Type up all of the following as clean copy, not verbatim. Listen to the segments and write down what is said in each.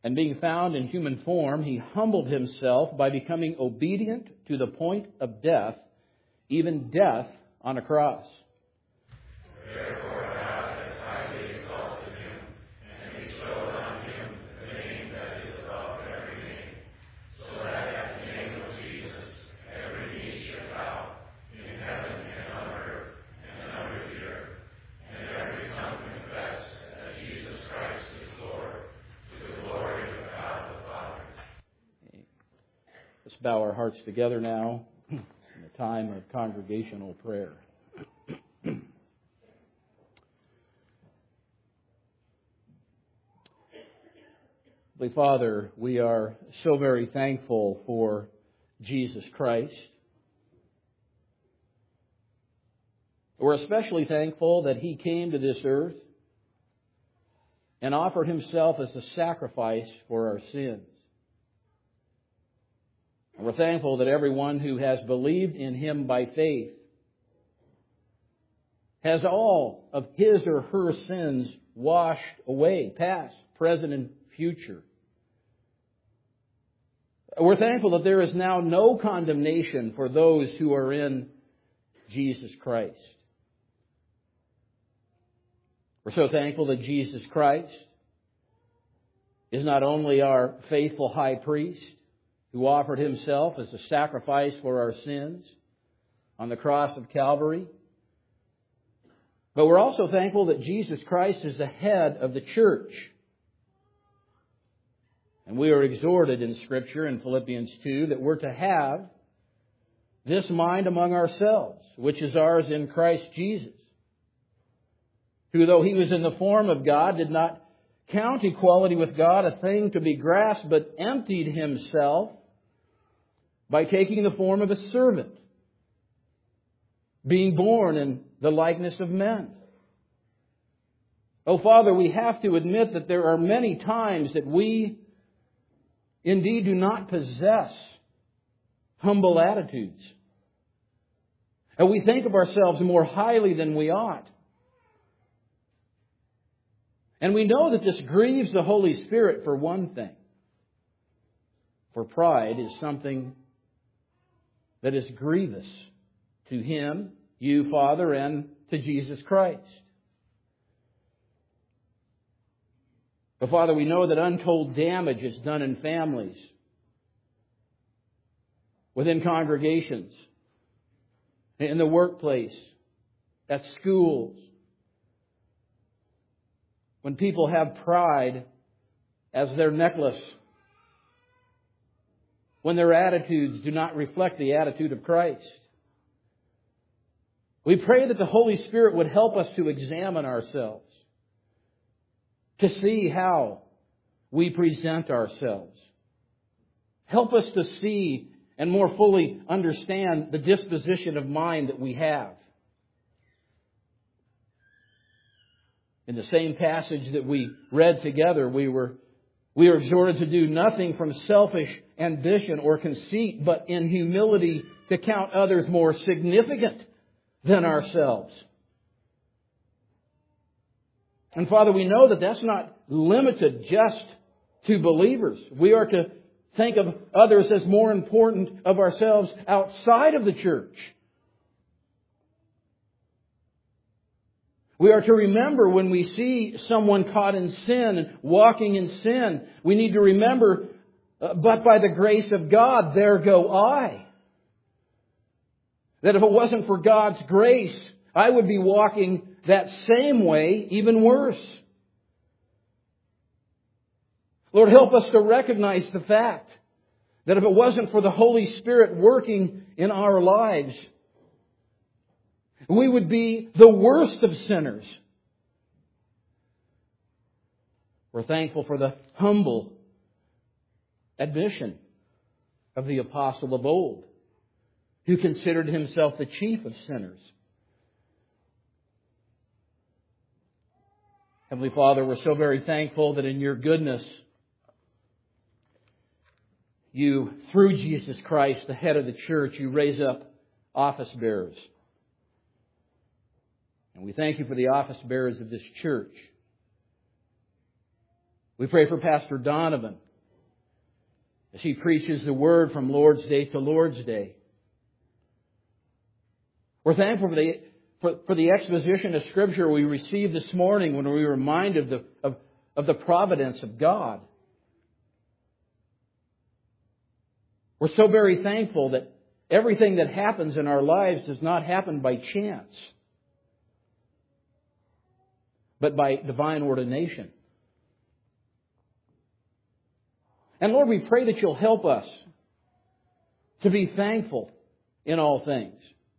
And being found in human form, He humbled Himself by becoming obedient to the point of death, even death on a cross. Therefore God has highly exalted Him, and bestowed on Him the name that is above every name, so that at the name of Jesus every knee should bow, in heaven and on earth and under the earth, and every tongue confess that Jesus Christ is Lord, to the glory of God the Father. Let's bow our hearts together now in a time of congregational prayer. Holy Father, we are so very thankful for Jesus Christ. We're especially thankful that He came to this earth and offered Himself as a sacrifice for our sins. And we're thankful that everyone who has believed in Him by faith has all of his or her sins washed away, past, present, and future. We're thankful that there is now no condemnation for those who are in Jesus Christ. We're so thankful that Jesus Christ is not only our faithful high priest who offered Himself as a sacrifice for our sins on the cross of Calvary, but we're also thankful that Jesus Christ is the head of the church. And we are exhorted in Scripture in Philippians 2 that we're to have this mind among ourselves, which is ours in Christ Jesus, who, though He was in the form of God, did not count equality with God a thing to be grasped, but emptied Himself by taking the form of a servant, being born in the likeness of men. Oh, Father, we have to admit that there are many times that we indeed do not possess humble attitudes. And we think of ourselves more highly than we ought. And we know that this grieves the Holy Spirit for one thing. For pride is something that is grievous to Him, you, Father, and to Jesus Christ. But Father, we know that untold damage is done in families, within congregations, in the workplace, at schools. When people have pride as their necklace, when their attitudes do not reflect the attitude of Christ. We pray that the Holy Spirit would help us to examine ourselves, to see how we present ourselves. Help us to see and more fully understand the disposition of mind that we have. In the same passage that we read together, we are exhorted to do nothing from selfish ambition or conceit, but in humility to count others more significant than ourselves. And Father, we know that that's not limited just to believers. We are to think of others as more important of ourselves outside of the church. We are to remember when we see someone caught in sin and walking in sin, we need to remember, but by the grace of God, there go I. That if it wasn't for God's grace, I would be walking that same way, even worse. Lord, help us to recognize the fact that if it wasn't for the Holy Spirit working in our lives, we would be the worst of sinners. We're thankful for the humble admission of the apostle of old, who considered himself the chief of sinners. Heavenly Father, we're so very thankful that in your goodness, you, through Jesus Christ, the head of the church, you raise up office bearers. And we thank you for the office bearers of this church. We pray for Pastor Donovan as he preaches the Word from Lord's Day to Lord's Day. We're thankful for the exposition of Scripture we received this morning when we were reminded of the providence of God. We're so very thankful that everything that happens in our lives does not happen by chance, but by divine ordination. And Lord, we pray that You'll help us to be thankful in all things.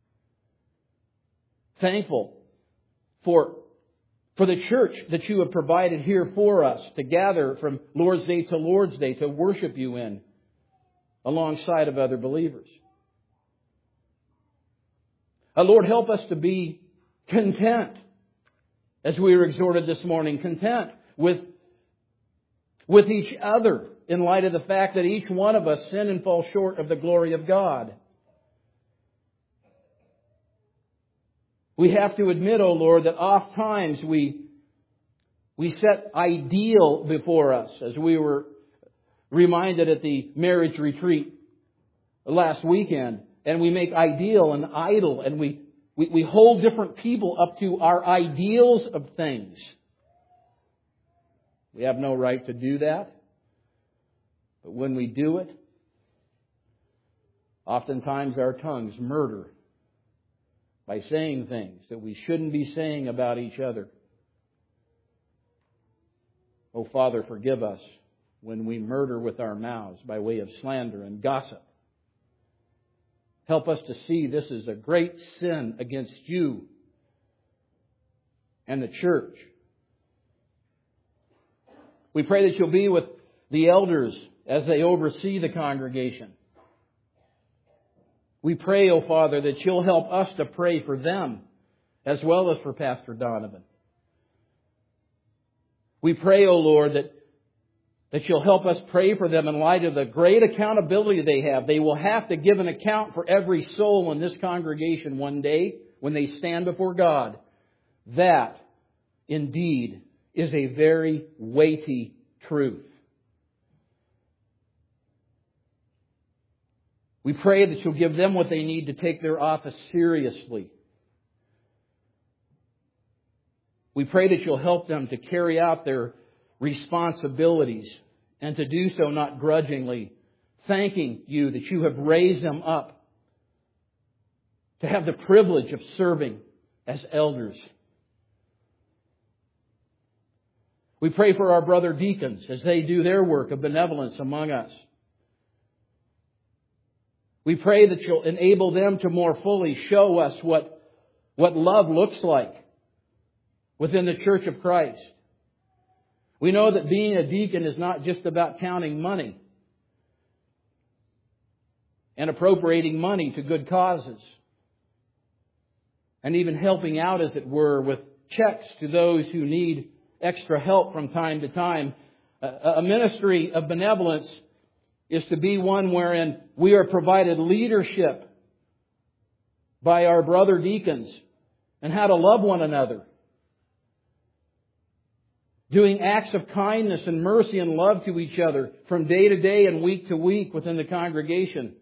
Thankful for the church that You have provided here for us to gather from Lord's Day to Lord's Day to worship You in, alongside of other believers. Lord, help us to be content, as we were exhorted this morning, content with each other in light of the fact that each one of us sin and fall short of the glory of God. We have to admit, O Lord, that oft times we set ideal before us, as we were reminded at the marriage retreat last weekend. And we make ideal an idol, and we hold different people up to our ideals of things. We have no right to do that. But when we do it, oftentimes our tongues murder by saying things that we shouldn't be saying about each other. Oh, Father, forgive us when we murder with our mouths by way of slander and gossip. Help us to see this is a great sin against You and the church. We pray that You'll be with the elders as they oversee the congregation. We pray, O Father, that You'll help us to pray for them as well as for Pastor Donovan. We pray, O Lord, that You'll help us pray for them in light of the great accountability they have. They will have to give an account for every soul in this congregation one day when they stand before God. That, indeed, is a very weighty truth. We pray that You'll give them what they need to take their office seriously. We pray that You'll help them to carry out their responsibilities and to do so not grudgingly, thanking You that You have raised them up to have the privilege of serving as elders. We pray for our brother deacons as they do their work of benevolence among us. We pray that You'll enable them to more fully show us what love looks like within the Church of Christ. We know that being a deacon is not just about counting money and appropriating money to good causes and even helping out, as it were, with checks to those who need extra help from time to time. A ministry of benevolence is to be one wherein we are provided leadership by our brother deacons and how to love one another, doing acts of kindness and mercy and love to each other from day to day and week to week within the congregation.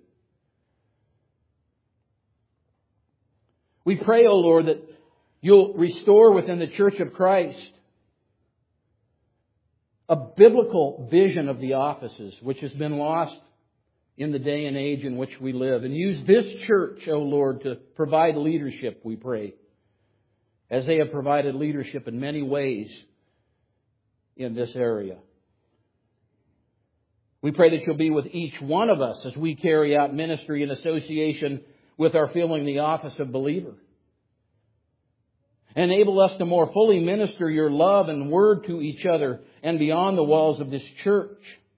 We pray, O Lord, that You'll restore within the Church of Christ a biblical vision of the offices, which has been lost in the day and age in which we live. And use this church, O Lord, to provide leadership, we pray, as they have provided leadership in many ways in this area. We pray that You'll be with each one of us as we carry out ministry in association with our filling the office of believer. Enable us to more fully minister Your love and word to each other and beyond the walls of this church.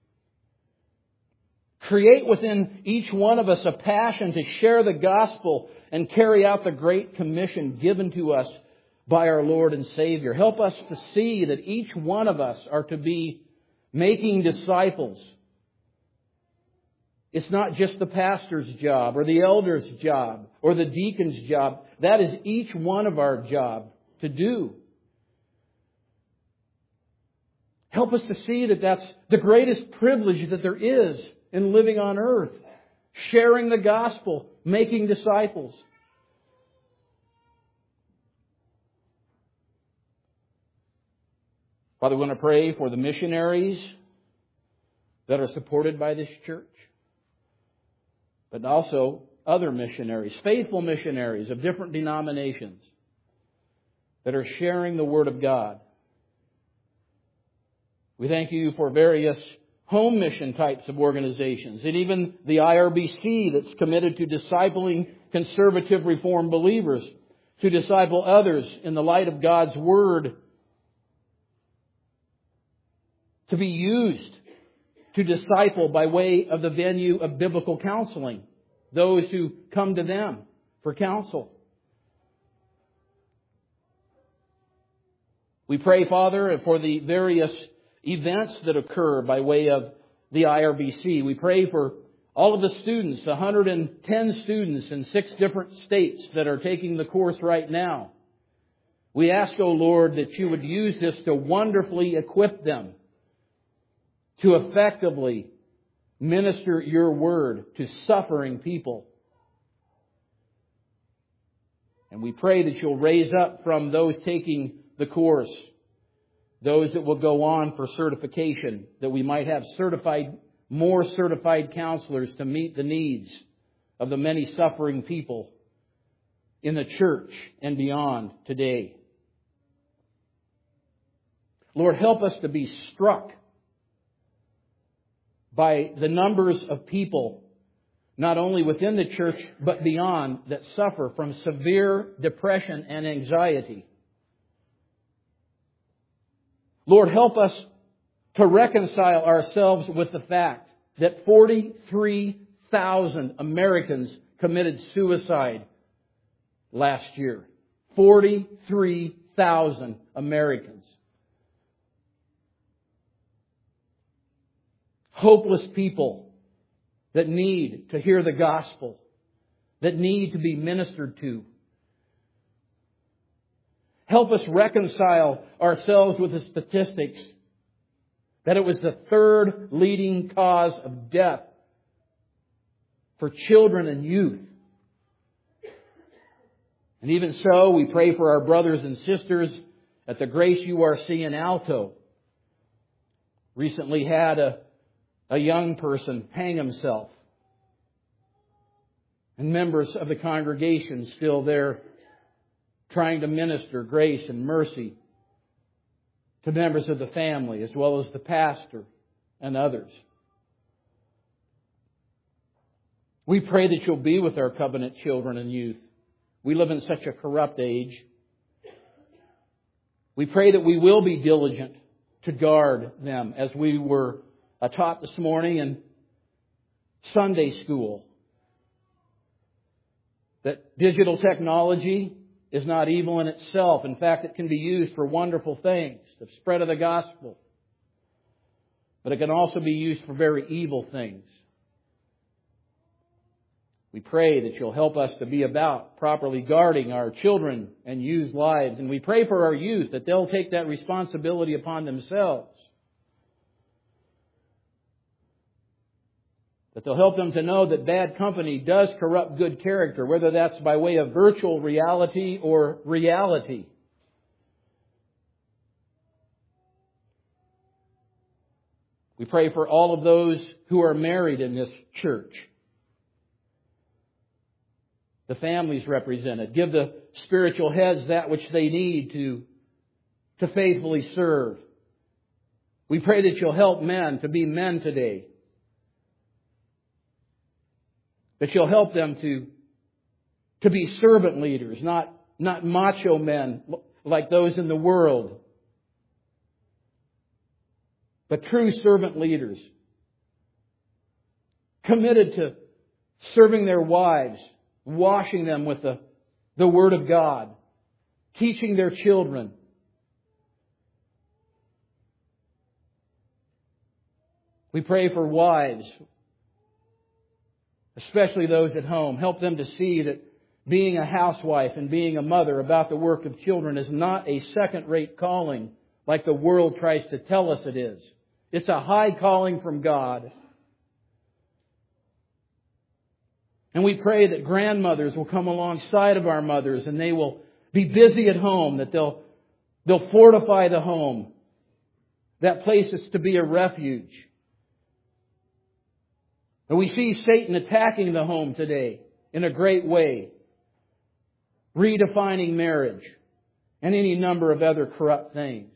Create within each one of us a passion to share the gospel and carry out the great commission given to us by our Lord and Savior. Help us to see that each one of us are to be making disciples. It's not just the pastor's job or the elder's job or the deacon's job. That is each one of our job to do. Help us to see that that's the greatest privilege that there is in living on earth. Sharing the gospel, making disciples. Father, we want to pray for the missionaries that are supported by this church, but also other missionaries, faithful missionaries of different denominations that are sharing the Word of God. We thank you for various home mission types of organizations, and even the IRBC that's committed to discipling conservative Reformed believers, to disciple others in the light of God's Word, to be used to disciple by way of the venue of biblical counseling, those who come to them for counsel. We pray, Father, for the various events that occur by way of the IRBC. We pray for all of the students, 110 students in 6 different states that are taking the course right now. We ask, O Lord, that you would use this to wonderfully equip them to effectively minister your word to suffering people. And we pray that you'll raise up from those taking the course those that will go on for certification, that we might have more certified counselors to meet the needs of the many suffering people in the church and beyond today. Lord, help us to be struck by the numbers of people, not only within the church, but beyond, that suffer from severe depression and anxiety. Lord, help us to reconcile ourselves with the fact that 43,000 Americans committed suicide last year. 43,000 Americans. Hopeless people that need to hear the gospel, that need to be ministered to. Help us reconcile ourselves with the statistics that it was the 3rd leading cause of death for children and youth. And even so, we pray for our brothers and sisters at the Grace URC in Alto. Recently had a young person hang himself. And members of the congregation still there trying to minister grace and mercy to members of the family as well as the pastor and others. We pray that you'll be with our covenant children and youth. We live in such a corrupt age. We pray that we will be diligent to guard them, as we were taught this morning in Sunday school, that digital technology is not evil in itself. In fact, it can be used for wonderful things, the spread of the gospel. But it can also be used for very evil things. We pray that you'll help us to be about properly guarding our children and youth lives. And we pray for our youth that they'll take that responsibility upon themselves. That they'll help them to know that bad company does corrupt good character, whether that's by way of virtual reality or reality. We pray for all of those who are married in this church. The families represented. Give the spiritual heads that which they need to faithfully serve. We pray that you'll help men to be men today. That you'll help them to be servant leaders, not macho men like those in the world, but true servant leaders, committed to serving their wives, washing them with the Word of God, teaching their children. We pray for wives, especially those at home. Help them to see that being a housewife and being a mother about the work of children is not a second-rate calling, like the world tries to tell us it is. It's a high calling from God. And we pray that grandmothers will come alongside of our mothers and they will be busy at home, that they'll fortify the home. That place is to be a refuge. And we see Satan attacking the home today in a great way, redefining marriage and any number of other corrupt things.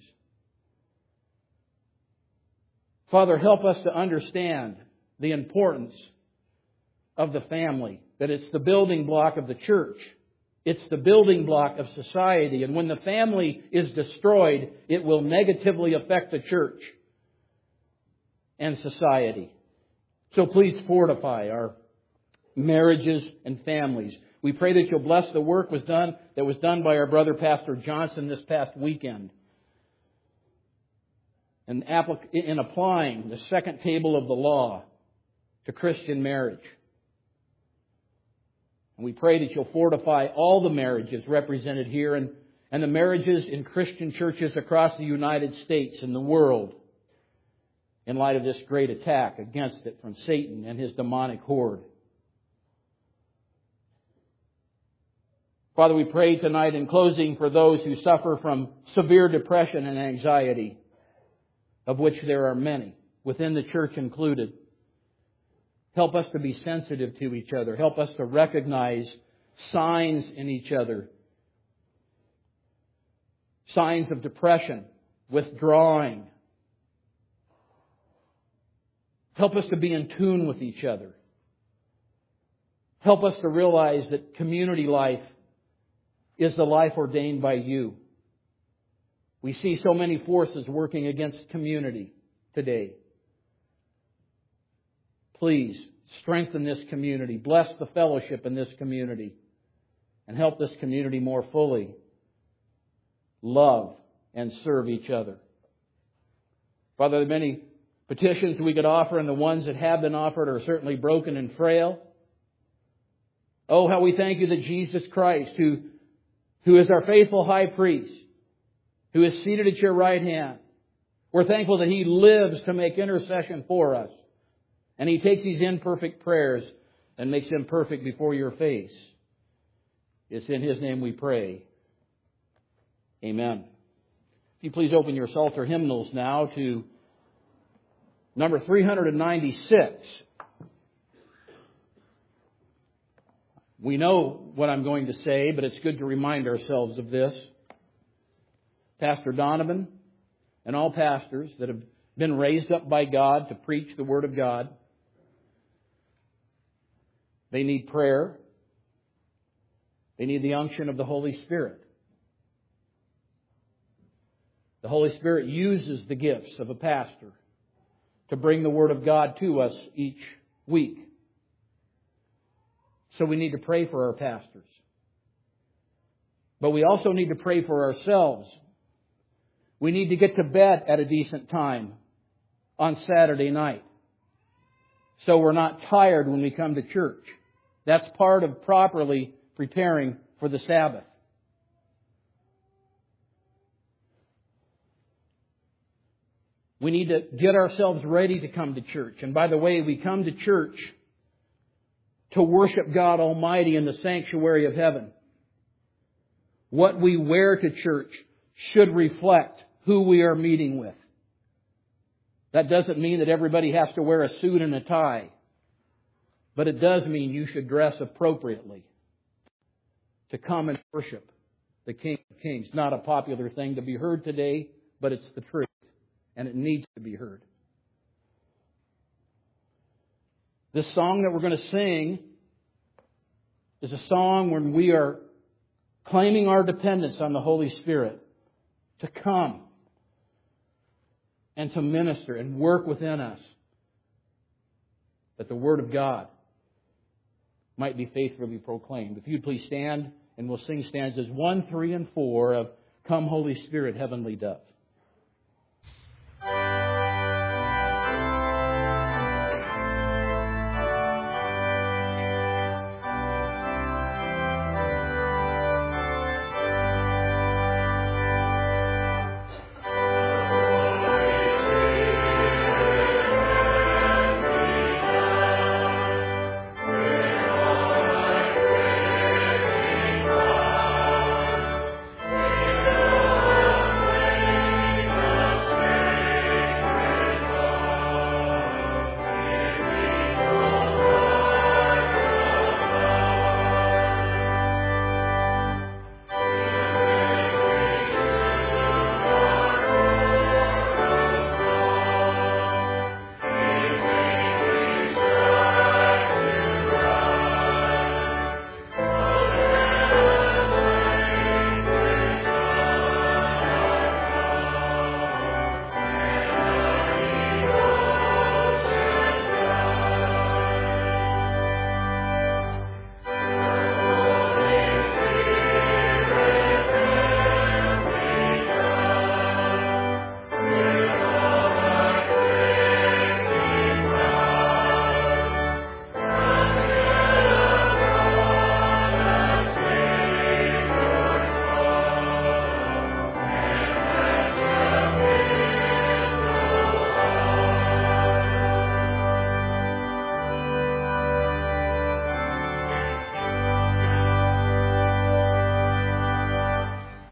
Father, help us to understand the importance of the family, that it's the building block of the church. It's the building block of society. And when the family is destroyed, it will negatively affect the church and society. So please fortify our marriages and families. We pray that you'll bless the work that was done by our brother Pastor Johnson this past weekend. In applying the second table of the law to Christian marriage. And we pray that you'll fortify all the marriages represented here and the marriages in Christian churches across the United States and the world in light of this great attack against it from Satan and his demonic horde. Father, we pray tonight in closing for those who suffer from severe depression and anxiety, of which there are many, within the church included. Help us to be sensitive to each other. Help us to recognize signs in each other. Signs of depression, withdrawing. Help us to be in tune with each other. Help us to realize that community life is the life ordained by you. We see so many forces working against community today. Please strengthen this community. Bless the fellowship in this community. And help this community more fully love and serve each other. Father, there are many petitions we could offer, and the ones that have been offered are certainly broken and frail. Oh, how we thank you that Jesus Christ, who is our faithful high priest, who is seated at your right hand, we're thankful that He lives to make intercession for us. And He takes these imperfect prayers and makes them perfect before your face. It's in His name we pray. Amen. If you please open your Psalter hymnals now to number 396. We know what I'm going to say, but it's good to remind ourselves of this. Pastor Donovan and all pastors that have been raised up by God to preach the Word of God, they need prayer. They need the unction of the Holy Spirit. The Holy Spirit uses the gifts of a pastor to bring the Word of God to us each week. So we need to pray for our pastors. But we also need to pray for ourselves. We need to get to bed at a decent time on Saturday night, so we're not tired when we come to church. That's part of properly preparing for the Sabbath. We need to get ourselves ready to come to church. And by the way, we come to church to worship God Almighty in the sanctuary of heaven. What we wear to church should reflect who we are meeting with. That doesn't mean that everybody has to wear a suit and a tie. But it does mean you should dress appropriately to come and worship the King of Kings. Not a popular thing to be heard today, but it's the truth. And it needs to be heard. This song that we're going to sing is a song when we are claiming our dependence on the Holy Spirit to come and to minister and work within us, that the Word of God might be faithfully proclaimed. If you'd please stand, and we'll sing stanzas 1, 3, and 4 of Come Holy Spirit, Heavenly Dove.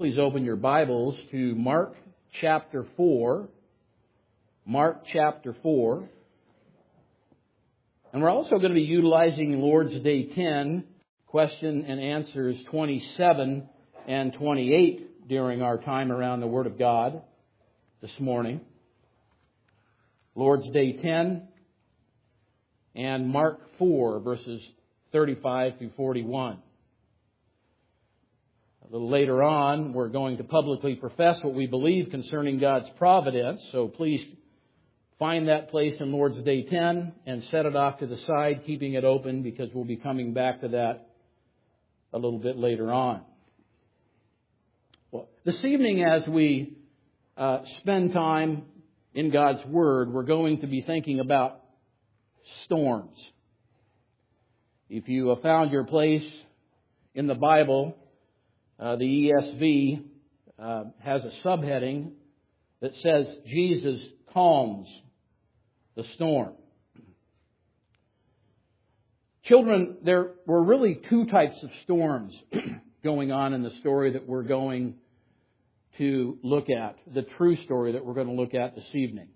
please open your Bibles to Mark chapter 4. Mark chapter 4. And we're also going to be utilizing Lord's Day 10, question and answers 27 and 28 during our time around the Word of God this morning. Lord's Day 10 and Mark 4, verses 35 through 41. A little later on, we're going to publicly profess what we believe concerning God's providence, so please find that place in Lord's Day 10 and set it off to the side, keeping it open, because we'll be coming back to that a little bit later on. Well, this evening, as we spend time in God's Word, we're going to be thinking about storms. If you have found your place in the Bible, the ESV has a subheading that says, Jesus calms the storm. Children, there were really two types of storms going on in the story that we're going to look at, the true story that we're going to look at this evening.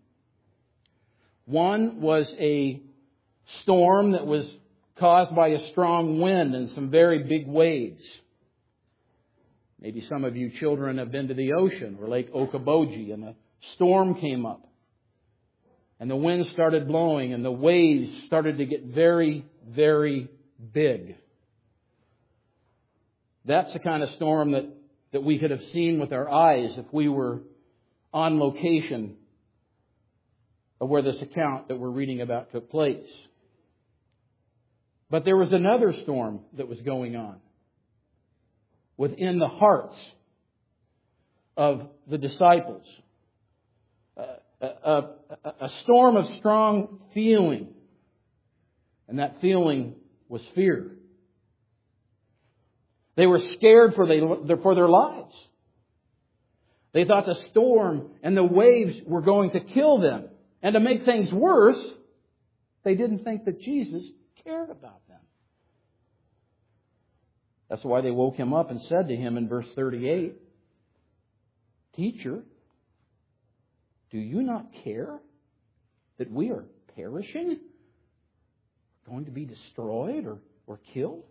One was a storm that was caused by a strong wind and some very big waves. Maybe some of you children have been to the ocean or Lake Okoboji, and a storm came up. And the wind started blowing and the waves started to get very, very big. That's the kind of storm that we could have seen with our eyes if we were on location of where this account that we're reading about took place. But there was another storm that was going on within the hearts of the disciples. A storm of strong feeling. And that feeling was fear. They were scared for their lives. They thought the storm and the waves were going to kill them. And to make things worse, they didn't think that Jesus cared about them. That's why they woke him up and said to him in verse 38, Teacher, do you not care that we are perishing? Going to be destroyed or killed?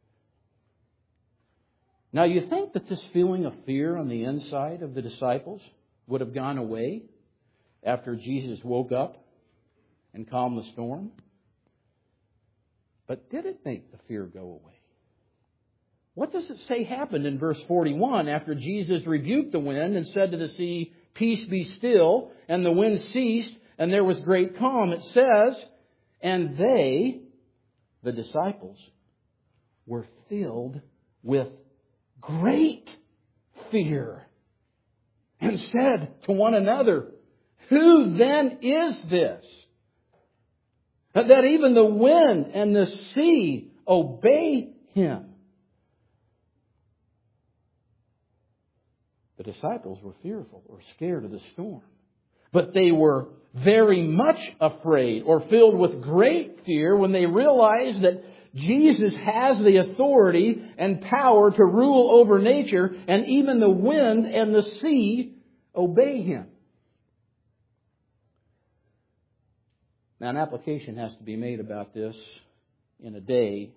Now you think that this feeling of fear on the inside of the disciples would have gone away after Jesus woke up and calmed the storm? But did it make the fear go away? What does it say happened in verse 41 after Jesus rebuked the wind and said to the sea, Peace be still, and the wind ceased, and there was great calm? It says, and they, the disciples, were filled with great fear and said to one another, Who then is this, that even the wind and the sea obey him? The disciples were fearful or scared of the storm. But they were very much afraid or filled with great fear when they realized that Jesus has the authority and power to rule over nature, and even the wind and the sea obey him. Now, an application has to be made about this in a day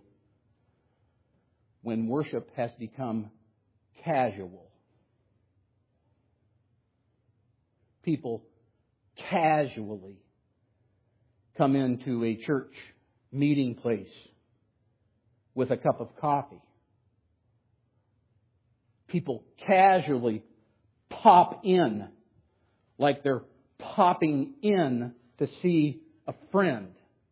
when worship has become casual. People casually come into a church meeting place with a cup of coffee. People casually pop in like they're popping in to see a friend.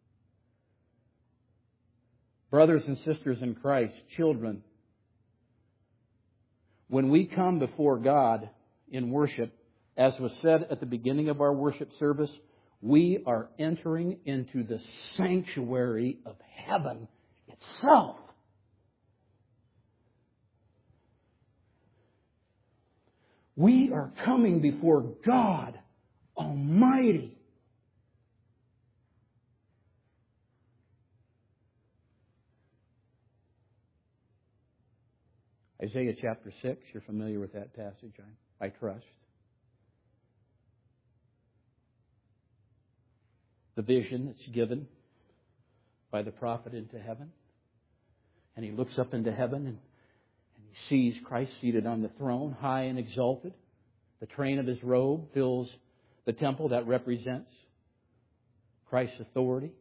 Brothers and sisters in Christ, children, when we come before God in worship, as was said at the beginning of our worship service, we are entering into the sanctuary of heaven itself. We are coming before God Almighty. Isaiah chapter 6, you're familiar with that passage, I trust. The vision that's given by the prophet into heaven. And he looks up into heaven and he sees Christ seated on the throne, high and exalted. The train of his robe fills the temple. That represents Christ's authority.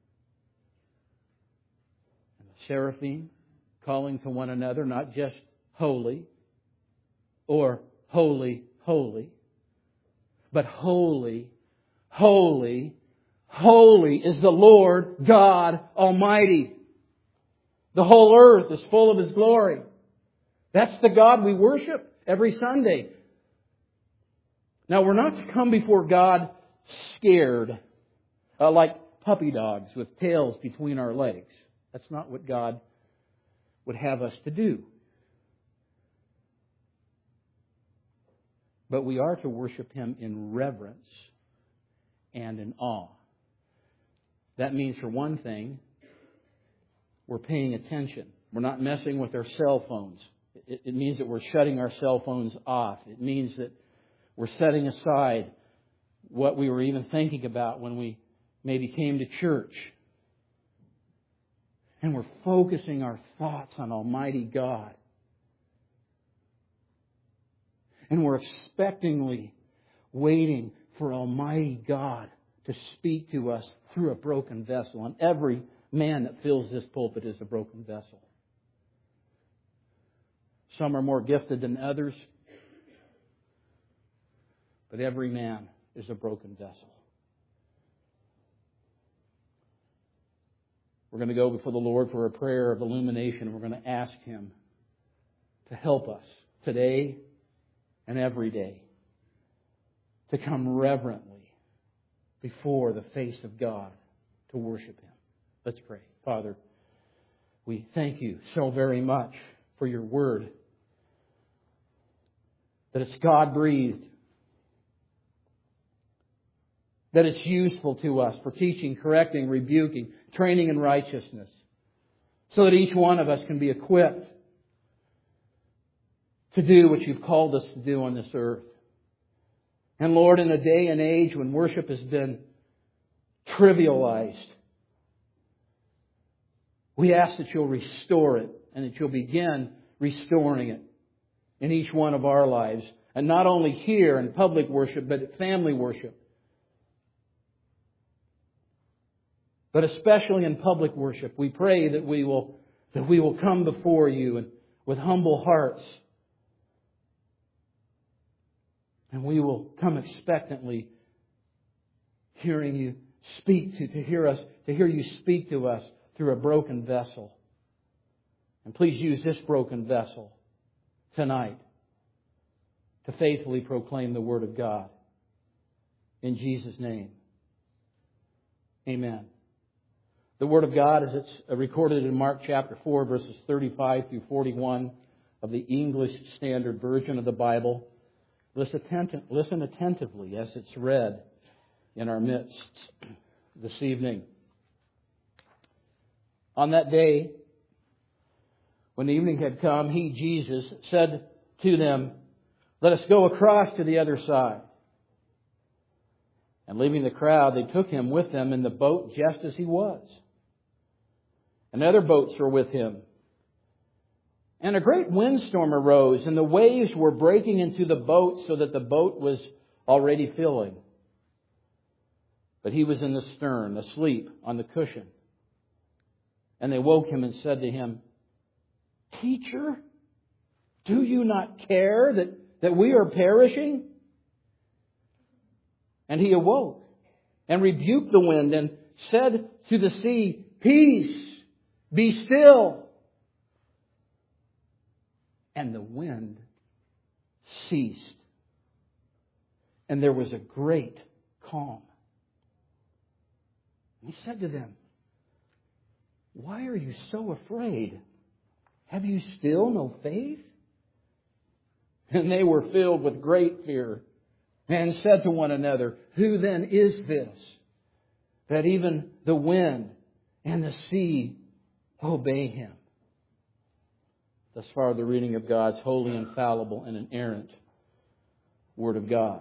And the seraphim calling to one another, not just holy or holy, holy, but holy, holy, holy is the Lord God Almighty. The whole earth is full of His glory. That's the God we worship every Sunday. Now, we're not to come before God scared, like puppy dogs with tails between our legs. That's not what God would have us to do. But we are to worship Him in reverence and in awe. That means, for one thing, we're paying attention. We're not messing with our cell phones. It means that we're shutting our cell phones off. It means that we're setting aside what we were even thinking about when we maybe came to church. And we're focusing our thoughts on Almighty God. And we're expectantly waiting for Almighty God to speak to us through a broken vessel. And every man that fills this pulpit is a broken vessel. Some are more gifted than others, but every man is a broken vessel. We're going to go before the Lord for a prayer of illumination. We're going to ask Him to help us today and every day to come reverently before the face of God to worship Him. Let's pray. Father, we thank You so very much for Your Word, that it's God-breathed, that it's useful to us for teaching, correcting, rebuking, training in righteousness, so that each one of us can be equipped to do what You've called us to do on this earth. And Lord, in a day and age when worship has been trivialized, we ask that You'll restore it and that You'll begin restoring it in each one of our lives. And not only here in public worship, but at family worship. But especially in public worship, we pray that we will come before You and with humble hearts. And we will come expectantly hearing You speak to hear You speak to us through a broken vessel. And please use this broken vessel tonight to faithfully proclaim the Word of God. In Jesus' name. Amen. The Word of God, as it's recorded in Mark chapter 4, verses 35 through 41 of the English Standard Version of the Bible. Listen attentively as it's read in our midst this evening. On that day, when the evening had come, He, Jesus, said to them, "Let us go across to the other side." And leaving the crowd, they took Him with them in the boat just as He was. And other boats were with Him. And a great windstorm arose, and the waves were breaking into the boat so that the boat was already filling. But He was in the stern, asleep on the cushion. And they woke Him and said to Him, "Teacher, do You not care that we are perishing?" And He awoke and rebuked the wind and said to the sea, "Peace, be still." And the wind ceased. And there was a great calm. He said to them, "Why are you so afraid? Have you still no faith?" And they were filled with great fear and said to one another, "Who then is this, that even the wind and the sea obey Him?" Thus far, the reading of God's holy, infallible, and inerrant Word of God.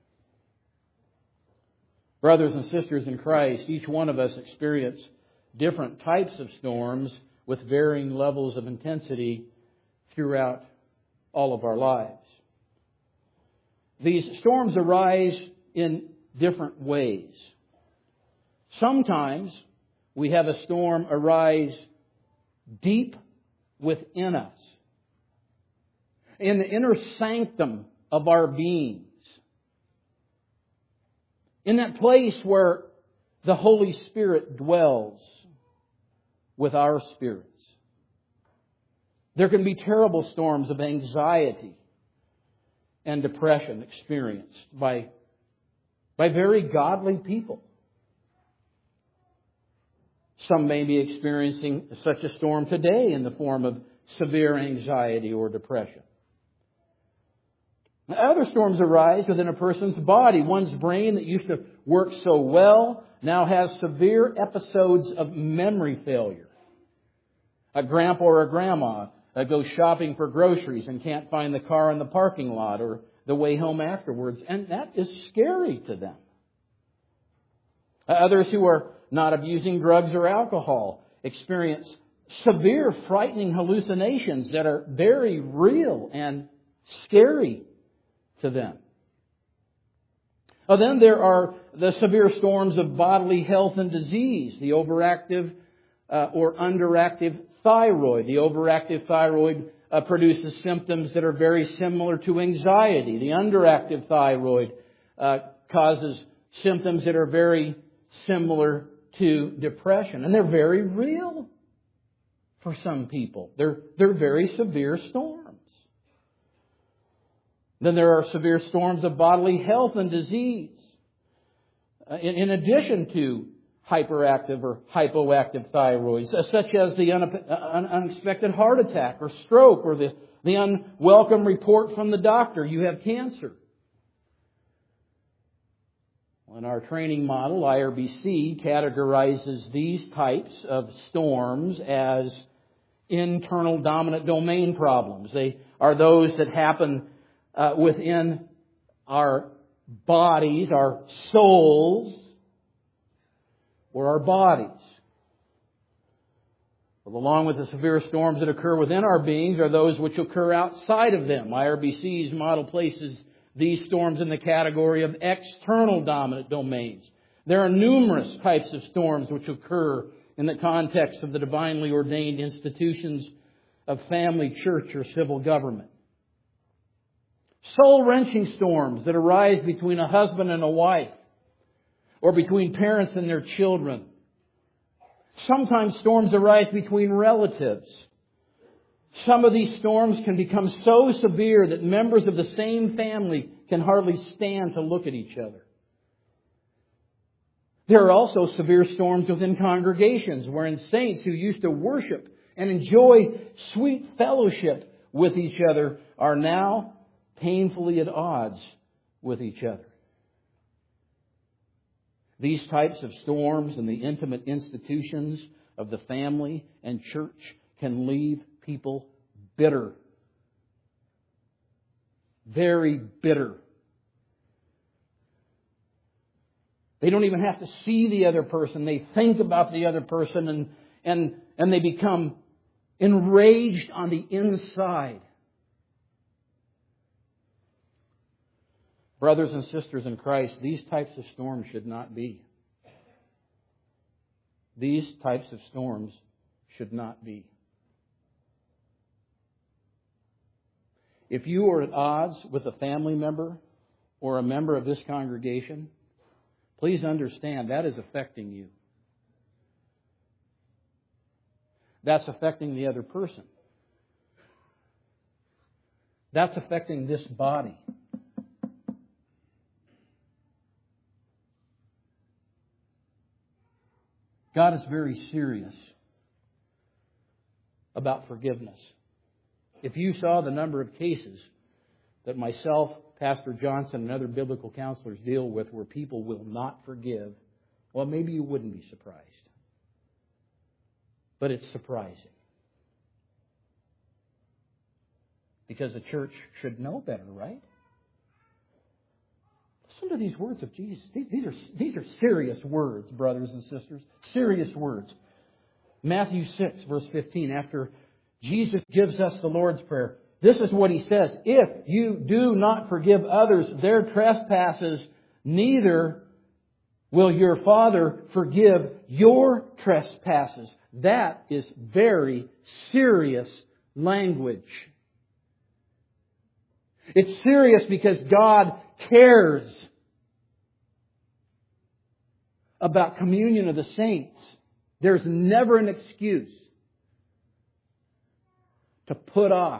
Brothers and sisters in Christ, each one of us experience different types of storms with varying levels of intensity throughout all of our lives. These storms arise in different ways. Sometimes we have a storm arise deep within us, in the inner sanctum of our beings, in that place where the Holy Spirit dwells with our spirits. There can be terrible storms of anxiety and depression experienced by very godly people. Some may be experiencing such a storm today in the form of severe anxiety or depression. Other storms arise within a person's body. One's brain that used to work so well now has severe episodes of memory failure. A grandpa or a grandma goes shopping for groceries and can't find the car in the parking lot or the way home afterwards, and that is scary to them. Others who are not abusing drugs or alcohol experience severe, frightening hallucinations that are very real and scary to them. Then there are the severe storms of bodily health and disease, the overactive or underactive thyroid. The overactive thyroid produces symptoms that are very similar to anxiety. The underactive thyroid causes symptoms that are very similar to depression. And they're very real for some people. They're very severe storms. Then there are severe storms of bodily health and disease. In addition to hyperactive or hypoactive thyroids, such as the unexpected heart attack or stroke or the unwelcome report from the doctor, you have cancer. In our training model, IRBC categorizes these types of storms as internal dominant domain problems. They are those that happen within our bodies, our souls, or our bodies. Well, along with the severe storms that occur within our beings are those which occur outside of them. IRBC's model places these storms in the category of external dominant domains. There are numerous types of storms which occur in the context of the divinely ordained institutions of family, church, or civil government. Soul-wrenching storms that arise between a husband and a wife, or between parents and their children. Sometimes storms arise between relatives. Some of these storms can become so severe that members of the same family can hardly stand to look at each other. There are also severe storms within congregations wherein saints who used to worship and enjoy sweet fellowship with each other are now painfully at odds with each other. These types of storms in the intimate institutions of the family and church can leave people bitter. Very bitter. They don't even have to see the other person. They think about the other person and they become enraged on the inside. Brothers and sisters in Christ, these types of storms should not be. These types of storms should not be. If you are at odds with a family member or a member of this congregation, please understand that is affecting you. That's affecting the other person. That's affecting this body. God is very serious about forgiveness. If you saw the number of cases that myself, Pastor Johnson, and other biblical counselors deal with where people will not forgive, well, maybe you wouldn't be surprised. But it's surprising. Because the church should know better, right? Listen to these words of Jesus. These are serious words, brothers and sisters. Serious words. Matthew 6, verse 15, after Jesus gives us the Lord's Prayer, this is what He says. If you do not forgive others their trespasses, neither will your Father forgive your trespasses. That is very serious language. It's serious because God cares about communion of the saints. There's never an excuse to put off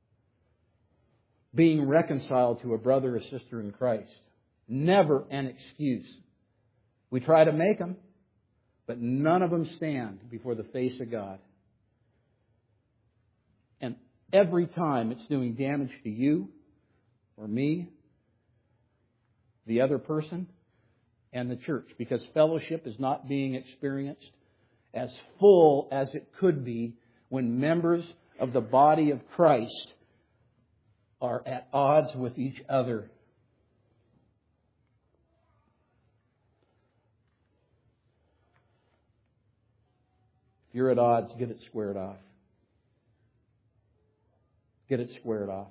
being reconciled to a brother or sister in Christ. Never an excuse. We try to make them, but none of them stand before the face of God. And every time it's doing damage to you or me, the other person, and the church, because fellowship is not being experienced as full as it could be when members of the body of Christ are at odds with each other. If you're at odds, get it squared off. Get it squared off.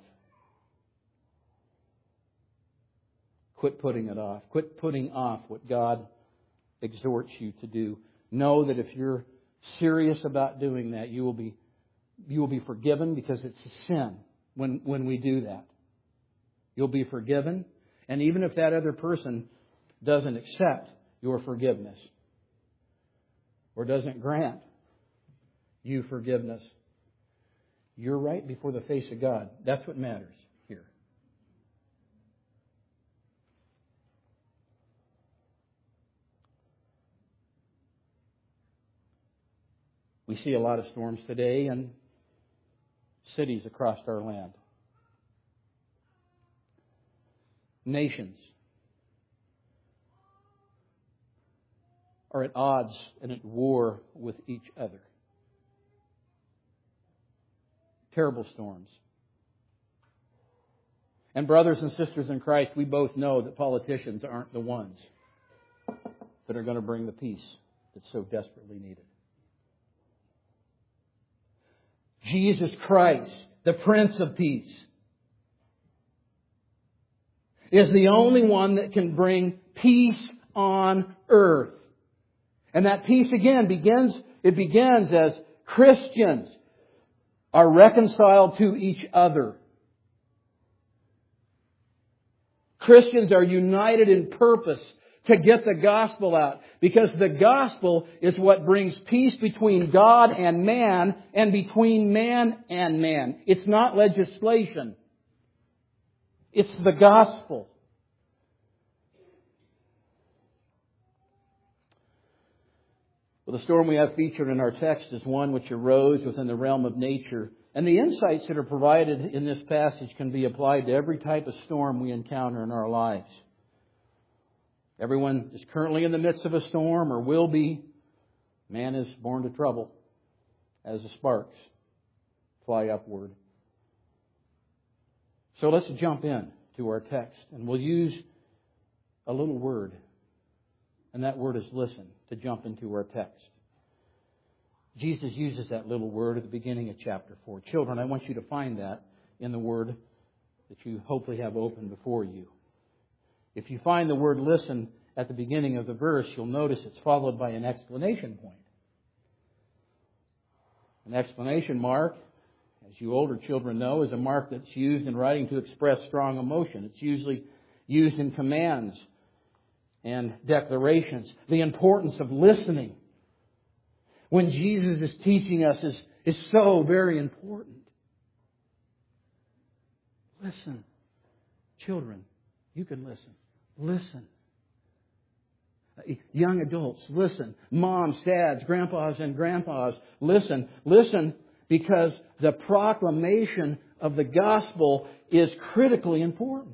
Quit putting it off. Quit putting off what God exhorts you to do. Know that if you're serious about doing that, you will be forgiven, because it's a sin when we do that. You'll be forgiven, and even if that other person doesn't accept your forgiveness or doesn't grant you forgiveness, you're right before the face of God. That's what matters here. We see a lot of storms today in cities across our land. Nations are at odds and at war with each other. Terrible storms. And brothers and sisters in Christ, we both know that politicians aren't the ones that are going to bring the peace that's so desperately needed. Jesus Christ, the Prince of Peace, is the only one that can bring peace on earth. And that peace again begins as Christians are reconciled to each other. Christians are united in purpose to get the gospel out, because the gospel is what brings peace between God and man, and between man and man. It's not legislation. It's the gospel. Well, the storm we have featured in our text is one which arose within the realm of nature. And the insights that are provided in this passage can be applied to every type of storm we encounter in our lives. Everyone is currently in the midst of a storm, or will be. Man is born to trouble as the sparks fly upward. So let's jump in to our text, and we'll use a little word, and that word is listen, to jump into our text. Jesus uses that little word at the beginning of chapter 4. Children, I want you to find that in the word that you hopefully have open before you. If you find the word listen at the beginning of the verse, you'll notice it's followed by an exclamation point. An exclamation mark, as you older children know, is a mark that's used in writing to express strong emotion. It's usually used in commands and declarations. The importance of listening when Jesus is teaching us is so very important. Listen. Children, you can listen. Listen. Young adults, listen. Moms, dads, grandpas and grandpas, listen. Listen, because the proclamation of the gospel is critically important.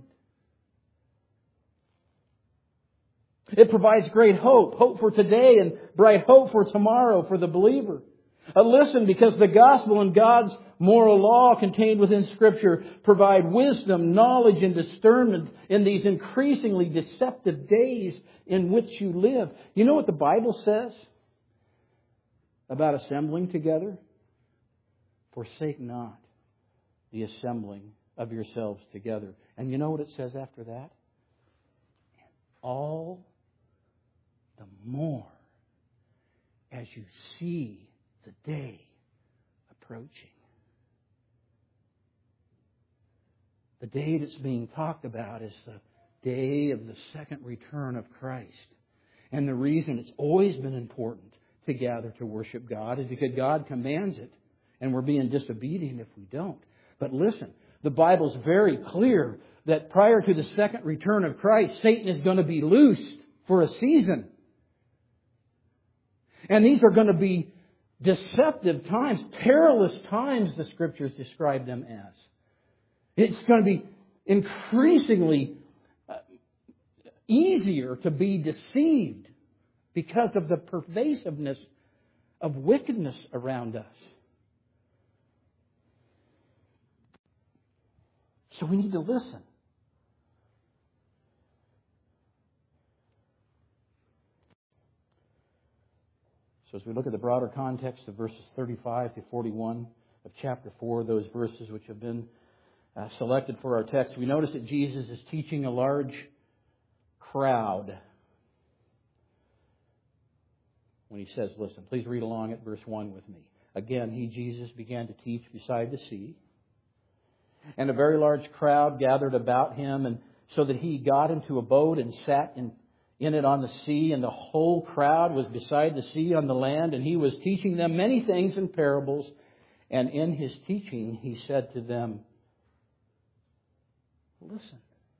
It provides great hope. Hope for today and bright hope for tomorrow for the believer. Listen, because the gospel and God's moral law contained within Scripture provide wisdom, knowledge, and discernment in these increasingly deceptive days in which you live. You know what the Bible says about assembling together? Forsake not the assembling of yourselves together. And you know what it says after that? All the more as you see the day approaching. The day that's being talked about is the day of the second return of Christ. And the reason it's always been important to gather to worship God is because God commands it, and we're being disobedient if we don't. But listen, the Bible's very clear that prior to the second return of Christ, Satan is going to be loosed for a season. And these are going to be deceptive times, perilous times, the Scriptures describe them as. It's going to be increasingly easier to be deceived because of the pervasiveness of wickedness around us. So we need to listen. So as we look at the broader context of verses 35 to 41 of chapter 4, those verses which have been selected for our text, we notice that Jesus is teaching a large crowd. When he says, listen, please read along at verse 1 with me. Again, he, Jesus, began to teach beside the sea. And a very large crowd gathered about him, and so that he got into a boat and sat in it on the sea, and the whole crowd was beside the sea on the land, and he was teaching them many things in parables. And in his teaching, he said to them, listen.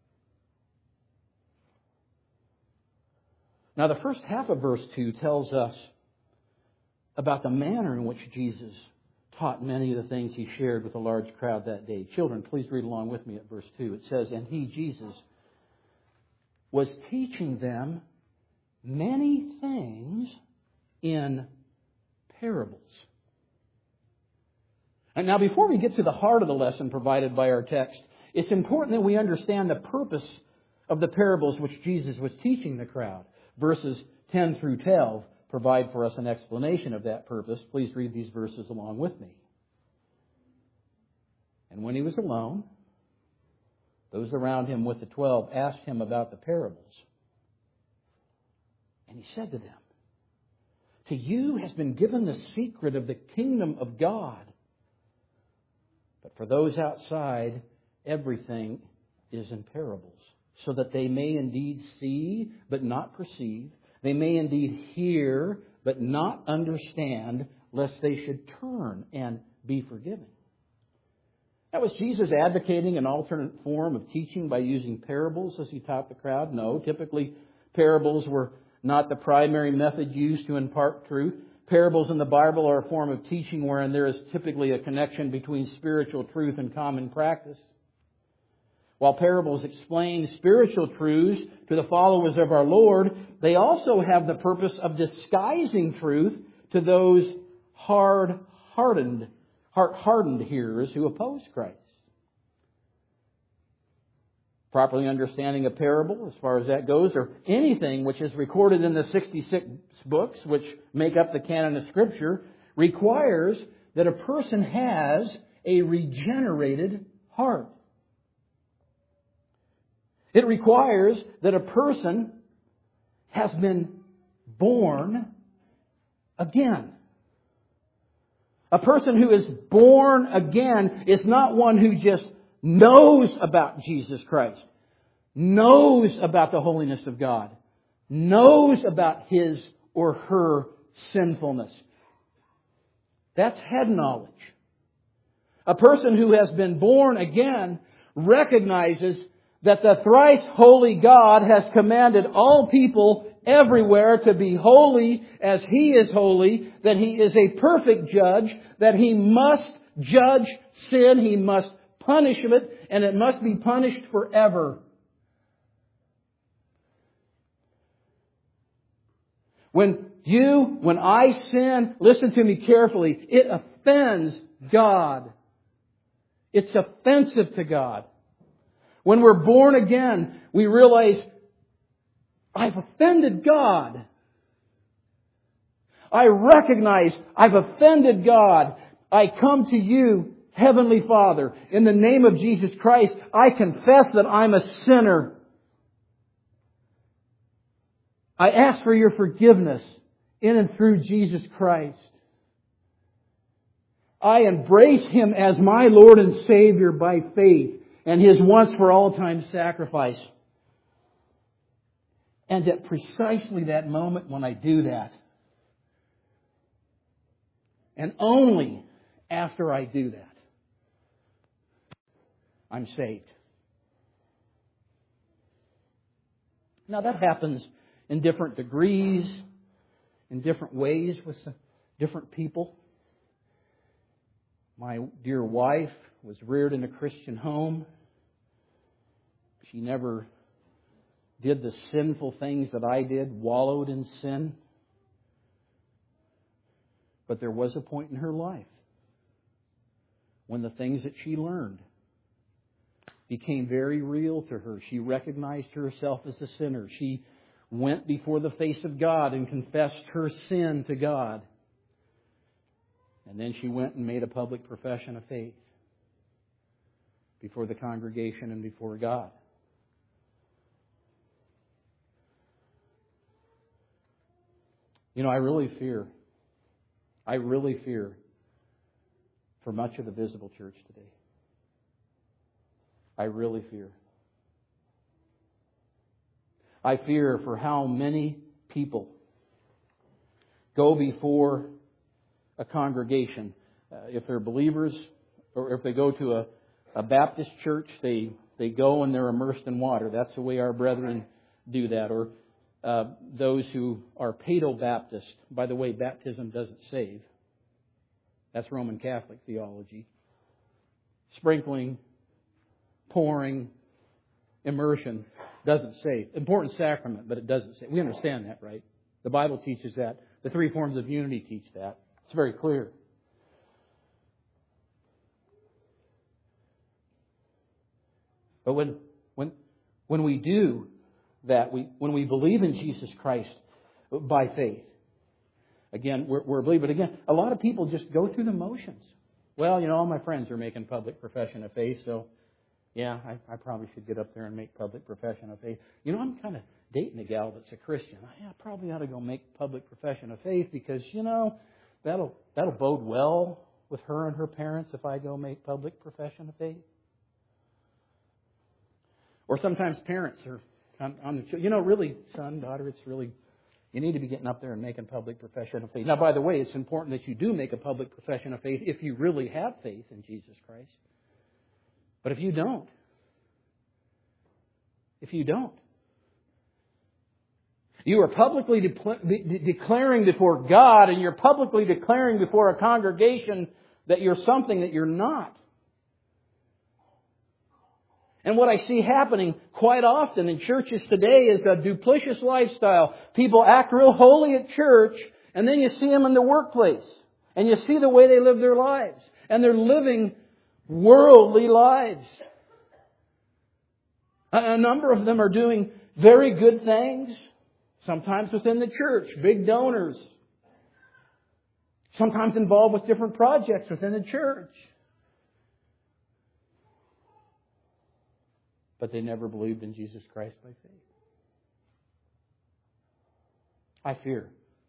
Now, the first half of verse 2 tells us about the manner in which Jesus taught many of the things he shared with a large crowd that day. Children, please read along with me at verse 2. It says, and he, Jesus, was teaching them many things in parables. And now, before we get to the heart of the lesson provided by our text, it's important that we understand the purpose of the parables which Jesus was teaching the crowd. Verses 10 through 12 provide for us an explanation of that purpose. Please read these verses along with me. And when he was alone, those around him with the 12 asked him about the parables. And he said to them, to you has been given the secret of the kingdom of God. But for those outside, everything is in parables, so that they may indeed see, but not perceive. They may indeed hear, but not understand, lest they should turn and be forgiven. Now, was Jesus advocating an alternate form of teaching by using parables as he taught the crowd? No. Typically, parables were not the primary method used to impart truth. Parables in the Bible are a form of teaching wherein there is typically a connection between spiritual truth and common practice. While parables explain spiritual truths to the followers of our Lord, they also have the purpose of disguising truth to those heart-hardened hearers who oppose Christ. Properly understanding a parable, as far as that goes, or anything which is recorded in the 66 books which make up the canon of Scripture, requires that a person has a regenerated heart. It requires that a person has been born again. A person who is born again is not one who just knows about Jesus Christ, knows about the holiness of God, knows about his or her sinfulness. That's head knowledge. A person who has been born again recognizes that the thrice holy God has commanded all people everywhere to be holy as He is holy, that He is a perfect judge, that He must judge sin, He must punish it, and it must be punished forever. When I sin, listen to me carefully, it offends God. It's offensive to God. When we're born again, we realize, I've offended God. I recognize I've offended God. I come to you, Heavenly Father, in the name of Jesus Christ. I confess that I'm a sinner. I ask for your forgiveness in and through Jesus Christ. I embrace Him as my Lord and Savior by faith and His once for all time sacrifice. And at precisely that moment when I do that, and only after I do that, I'm saved. Now that happens in different degrees, in different ways with different people. My dear wife was reared in a Christian home. She never did the sinful things that I did, wallowed in sin. But there was a point in her life when the things that she learned became very real to her. She recognized herself as a sinner. She went before the face of God and confessed her sin to God. And then she went and made a public profession of faith before the congregation and before God. You know, I really fear for much of the visible church today. I really fear. I fear for how many people go before a congregation. If they're believers, or if they go to a Baptist church, they go and they're immersed in water. That's the way our brethren do that. Or those who are Paedo-Baptist. By the way, baptism doesn't save. That's Roman Catholic theology. Sprinkling, pouring, immersion doesn't save. Important sacrament, but it doesn't save. We understand that, right? The Bible teaches that. The three forms of unity teach that. It's very clear. But when we do that, when we believe in Jesus Christ by faith, again, we're believing. But again, a lot of people just go through the motions. Well, you know, all my friends are making public profession of faith, so yeah, I probably should get up there and make public profession of faith. You know, I'm kind of dating a gal that's a Christian. I probably ought to go make public profession of faith because, you know, that'll bode well with her and her parents if I go make public profession of faith. Or sometimes parents are on the children. You know, really, son, daughter, it's really, you need to be getting up there and making public profession of faith. Now, by the way, it's important that you do make a public profession of faith if you really have faith in Jesus Christ. But if you don't, you are publicly declaring before God, and you're publicly declaring before a congregation that you're something that you're not. And what I see happening quite often in churches today is a duplicitous lifestyle. People act real holy at church, and then you see them in the workplace. And you see the way they live their lives. And they're living worldly lives. A number of them are doing very good things. Sometimes within the church, big donors. Sometimes involved with different projects within the church. But they never believed in Jesus Christ by faith. I fear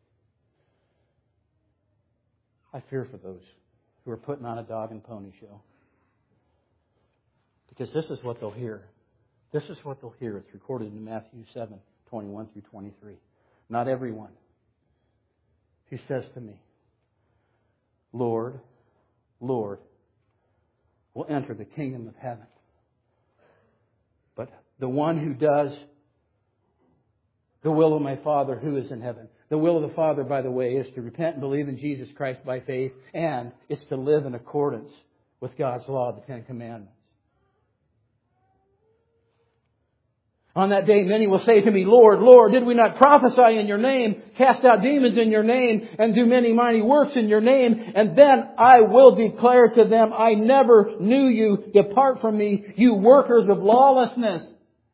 for those who are putting on a dog and pony show. Because this is what they'll hear. This is what they'll hear. It's recorded in Matthew 7, 21 through 23. Not everyone who says to me, Lord, Lord, will enter the kingdom of heaven. But the one who does the will of my Father who is in heaven. The will of the Father, by the way, is to repent and believe in Jesus Christ by faith, and it's to live in accordance with God's law, the Ten Commandments. On that day, many will say to me, Lord, Lord, did we not prophesy in your name, cast out demons in your name, and do many mighty works in your name? And then I will declare to them, I never knew you. Depart from me, you workers of lawlessness.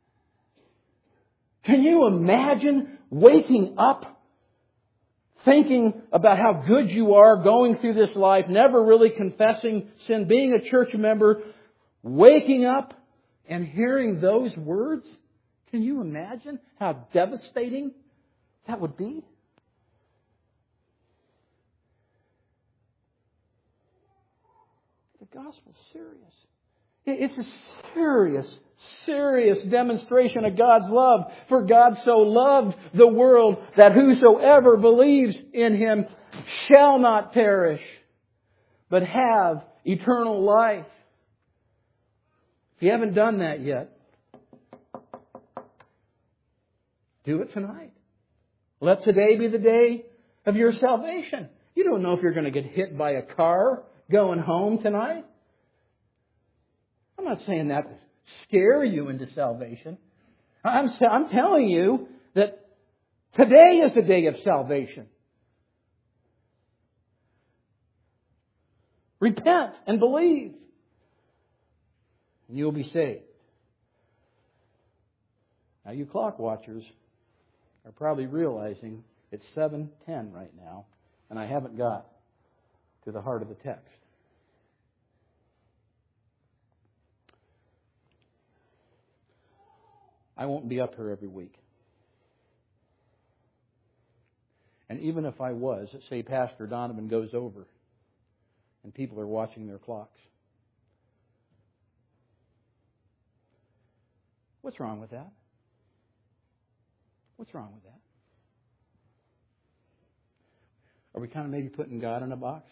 Can you imagine waking up, thinking about how good you are, going through this life, never really confessing sin, being a church member, waking up and hearing those words? Can you imagine how devastating that would be? The gospel's serious. It's a serious demonstration of God's love. For God so loved the world that whosoever believes in Him shall not perish, but have eternal life. If you haven't done that yet, do it tonight. Let today be the day of your salvation. You don't know if you're going to get hit by a car going home tonight. I'm not saying that to scare you into salvation. I'm telling you that today is the day of salvation. Repent and believe, and you'll be saved. Now, you clock watchers are probably realizing it's 7:10 right now, and I haven't got to the heart of the text. I won't be up here every week. And even if I was, let's say Pastor Donovan goes over and people are watching their clocks. What's wrong with that? What's wrong with that? Are we kind of maybe putting God in a box?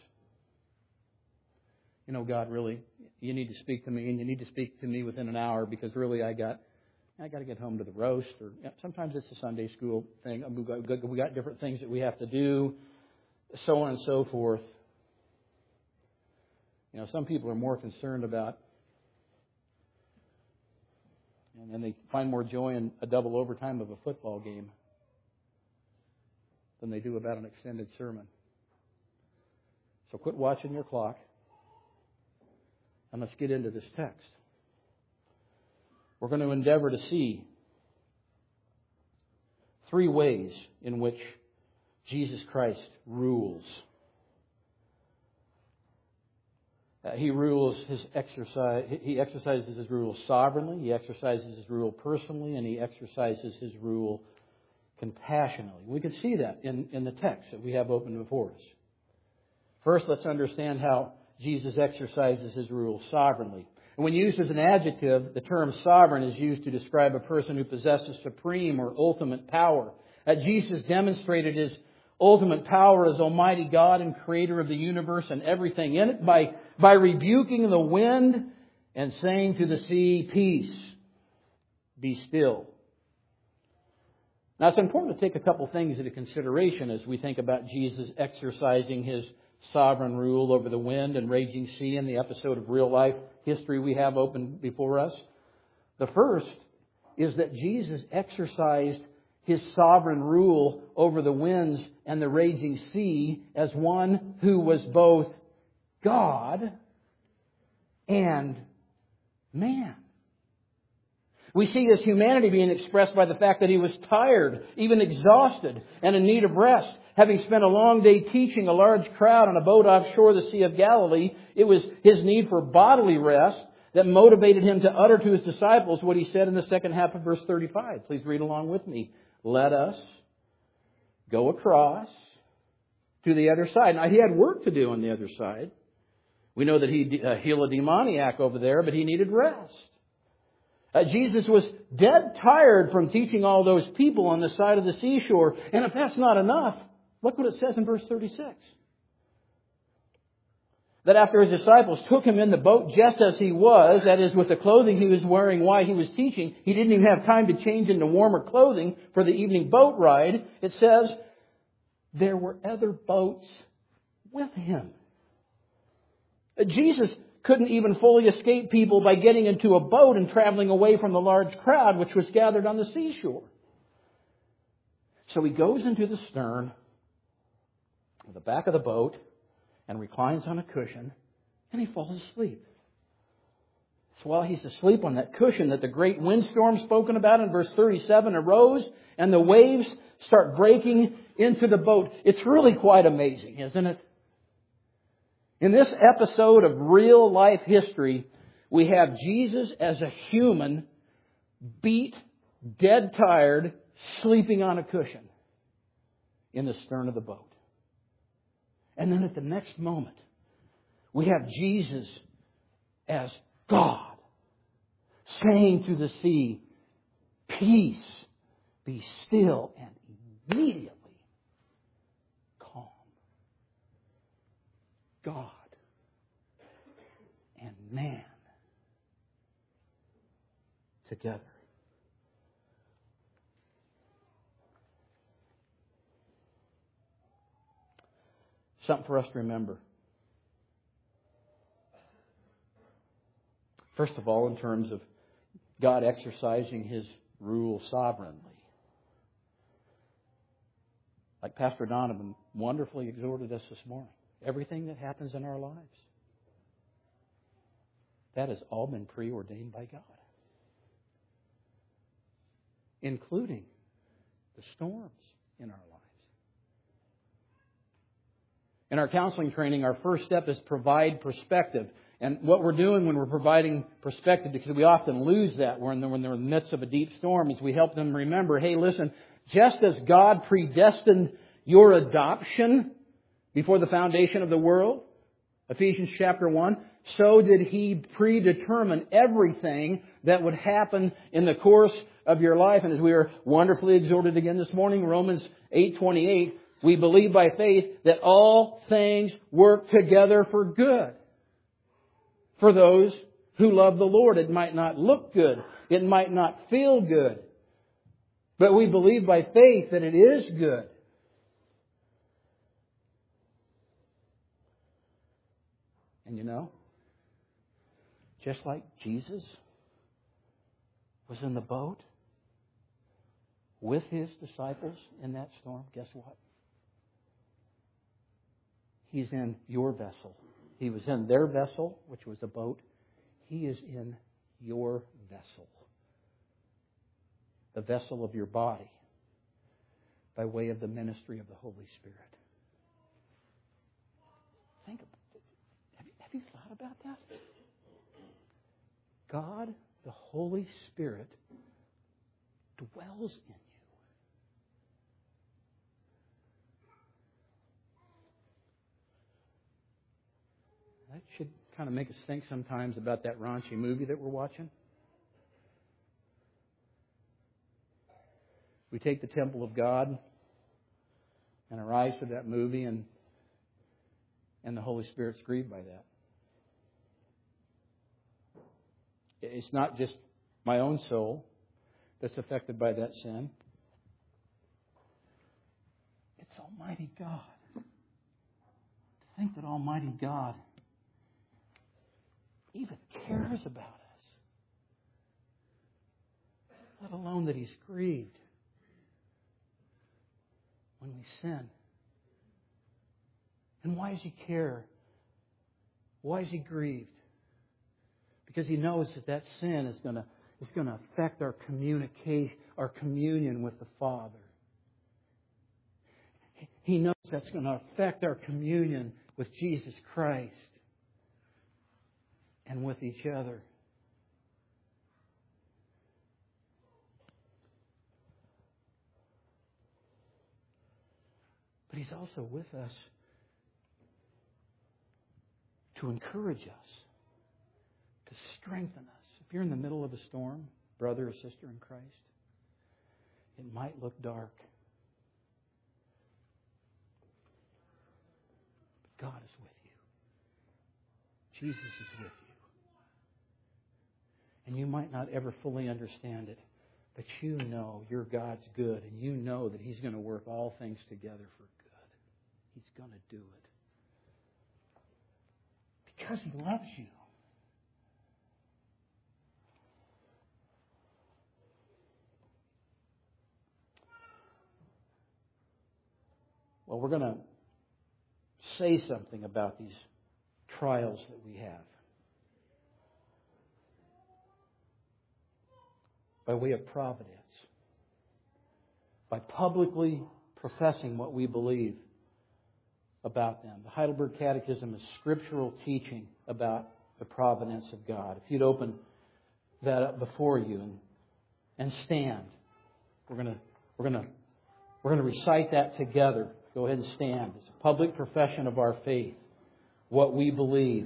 You know, God, really, you need to speak to me, and you need to speak to me within an hour because really I got to get home to the roast, or sometimes it's a Sunday school thing. We got different things that we have to do, so on and so forth. You know, some people are more concerned about, and they find more joy in a double overtime of a football game than they do about an extended sermon. So quit watching your clock, and let's get into this text. We're going to endeavor to see three ways in which Jesus Christ rules. He exercises his rule sovereignly, he exercises his rule personally, and he exercises his rule compassionately. We can see that in the text that we have open before us. First, let's understand how Jesus exercises his rule sovereignly. And when used as an adjective, the term sovereign is used to describe a person who possesses supreme or ultimate power. Jesus demonstrated his ultimate power as Almighty God and Creator of the universe and everything in it by rebuking the wind and saying to the sea, "Peace, be still." Now, it's important to take a couple things into consideration as we think about Jesus exercising his sovereign rule over the wind and raging sea in the episode of real life history we have open before us. The first is that Jesus exercised his sovereign rule over the winds and the raging sea as one who was both God and man. We see his humanity being expressed by the fact that he was tired, even exhausted, and in need of rest. Having spent a long day teaching a large crowd on a boat offshore the Sea of Galilee, it was his need for bodily rest that motivated him to utter to his disciples what he said in the second half of verse 35. Please read along with me. Let us go across to the other side. Now, he had work to do on the other side. We know that he healed a demoniac over there, but he needed rest. Jesus was dead tired from teaching all those people on the side of the seashore. And if that's not enough, look what it says in verse 36. That after his disciples took him in the boat just as he was, that is, with the clothing he was wearing while he was teaching, he didn't even have time to change into warmer clothing for the evening boat ride. It says, there were other boats with him. Jesus couldn't even fully escape people by getting into a boat and traveling away from the large crowd which was gathered on the seashore. So he goes into the stern of the back of the boat and reclines on a cushion, and he falls asleep. It's while he's asleep on that cushion that the great windstorm spoken about in verse 37 arose, and the waves start breaking into the boat. It's really quite amazing, isn't it? In this episode of real life history, we have Jesus as a human, beat, dead tired, sleeping on a cushion in the stern of the boat. And then at the next moment, we have Jesus as God, saying to the sea, "Peace, be still," and immediately calm. God and man together. Something for us to remember. First of all, in terms of God exercising His rule sovereignly. Like Pastor Donovan wonderfully exhorted us this morning. Everything that happens in our lives, that has all been preordained by God. Including the storms in our lives. In our counseling training, our first step is provide perspective. And what we're doing when we're providing perspective, because we often lose that when they're in the midst of a deep storm, is we help them remember, hey, listen, just as God predestined your adoption before the foundation of the world, Ephesians chapter 1, so did He predetermine everything that would happen in the course of your life. And as we were wonderfully exhorted again this morning, Romans 8:28, we believe by faith that all things work together for good for those who love the Lord. It might not look good. It might not feel good. But we believe by faith that it is good. And you know, just like Jesus was in the boat with His disciples in that storm, guess what? He's in your vessel. He was in their vessel, which was a boat. He is in your vessel. The vessel of your body by way of the ministry of the Holy Spirit. Think about it. Have you thought about that? God, the Holy Spirit, dwells in you. That should kind of make us think sometimes about that raunchy movie that we're watching. We take the temple of God and our eyes to that movie, and the Holy Spirit's grieved by that. It's not just my own soul that's affected by that sin. It's Almighty God. To think that Almighty God even cares about us, let alone that He's grieved when we sin. And why does He care? Why is He grieved? Because He knows that sin is going to affect our communication, our communion with the Father. He knows that's going to affect our communion with Jesus Christ and with each other. But He's also with us to encourage us, to strengthen us. If you're in the middle of a storm, brother or sister in Christ, it might look dark. But God is with you. Jesus is with you. And you might not ever fully understand it, but you know your God's good, and you know that He's going to work all things together for good. He's going to do it. Because He loves you. Well, we're going to say something about these trials that we have. By way of providence. By publicly professing what we believe about them. The Heidelberg Catechism is scriptural teaching about the providence of God. If you'd open that up before you and stand. We're going to recite that together. Go ahead and stand. It's a public profession of our faith. What we believe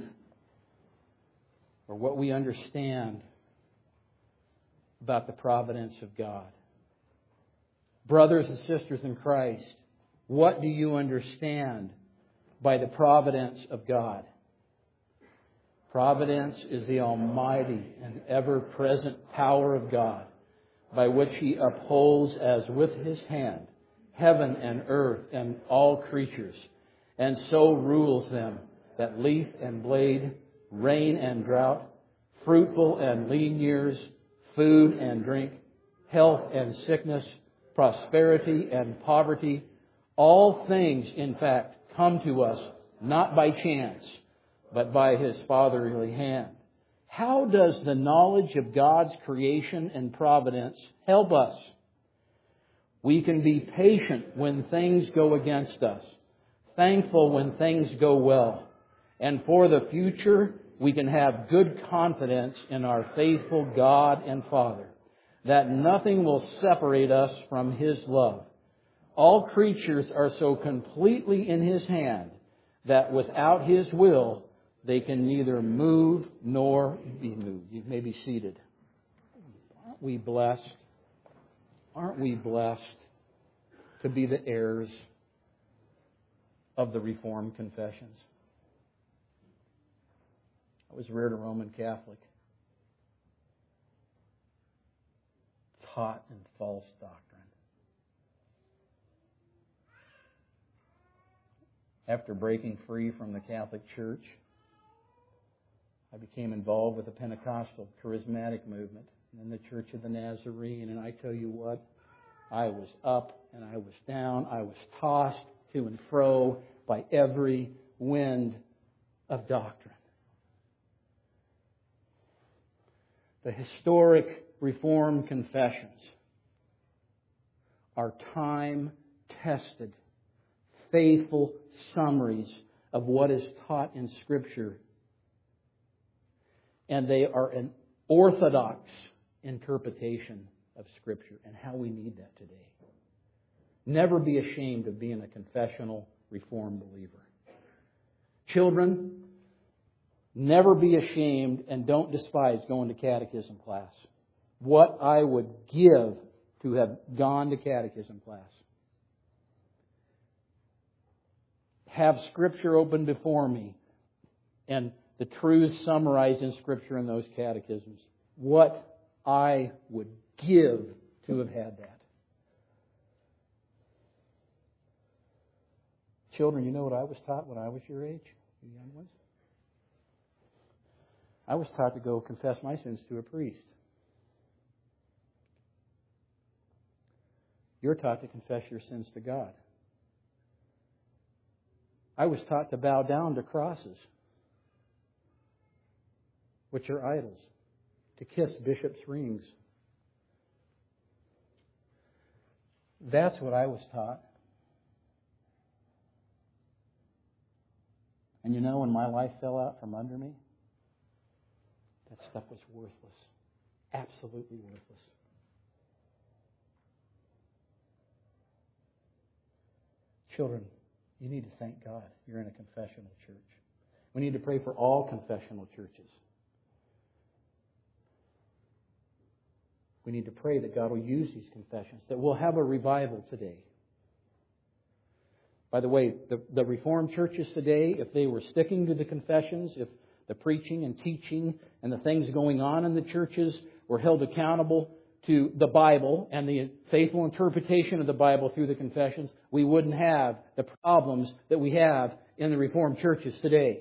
or what we understand about the providence of God. Brothers and sisters in Christ, what do you understand by the providence of God? Providence is the almighty and ever-present power of God, by which He upholds as with His hand heaven and earth and all creatures, and so rules them that leaf and blade, rain and drought, fruitful and lean years, food and drink, health and sickness, prosperity and poverty, all things, in fact, come to us not by chance, but by His fatherly hand. How does the knowledge of God's creation and providence help us? We can be patient when things go against us, thankful when things go well, and for the future we can have good confidence in our faithful God and Father, that nothing will separate us from His love. All creatures are so completely in His hand that without His will they can neither move nor be moved. You may be seated. Aren't we blessed? Aren't we blessed to be the heirs of the Reformed confessions? I was reared a Roman Catholic, taught in false doctrine. After breaking free from the Catholic Church, I became involved with the Pentecostal charismatic movement and the Church of the Nazarene. And I tell you what, I was up and I was down. I was tossed to and fro by every wind of doctrine. The historic Reformed confessions are time-tested, faithful summaries of what is taught in Scripture. And they are an orthodox interpretation of Scripture and how we need that today. Never be ashamed of being a confessional Reformed believer. Children, never be ashamed and don't despise going to catechism class. What I would give to have gone to catechism class. Have Scripture open before me and the truths summarized in Scripture in those catechisms. What I would give to have had that. Children, you know what I was taught when I was your age, you young ones? I was taught to go confess my sins to a priest. You're taught to confess your sins to God. I was taught to bow down to crosses, which are idols, to kiss bishops' rings. That's what I was taught. And you know, when my life fell out from under me, that stuff was worthless. Absolutely worthless. Children, you need to thank God you're in a confessional church. We need to pray for all confessional churches. We need to pray that God will use these confessions, that we'll have a revival today. By the way, the Reformed churches today, if they were sticking to the confessions, if the preaching and teaching and the things going on in the churches were held accountable to the Bible and the faithful interpretation of the Bible through the confessions, we wouldn't have the problems that we have in the Reformed churches today.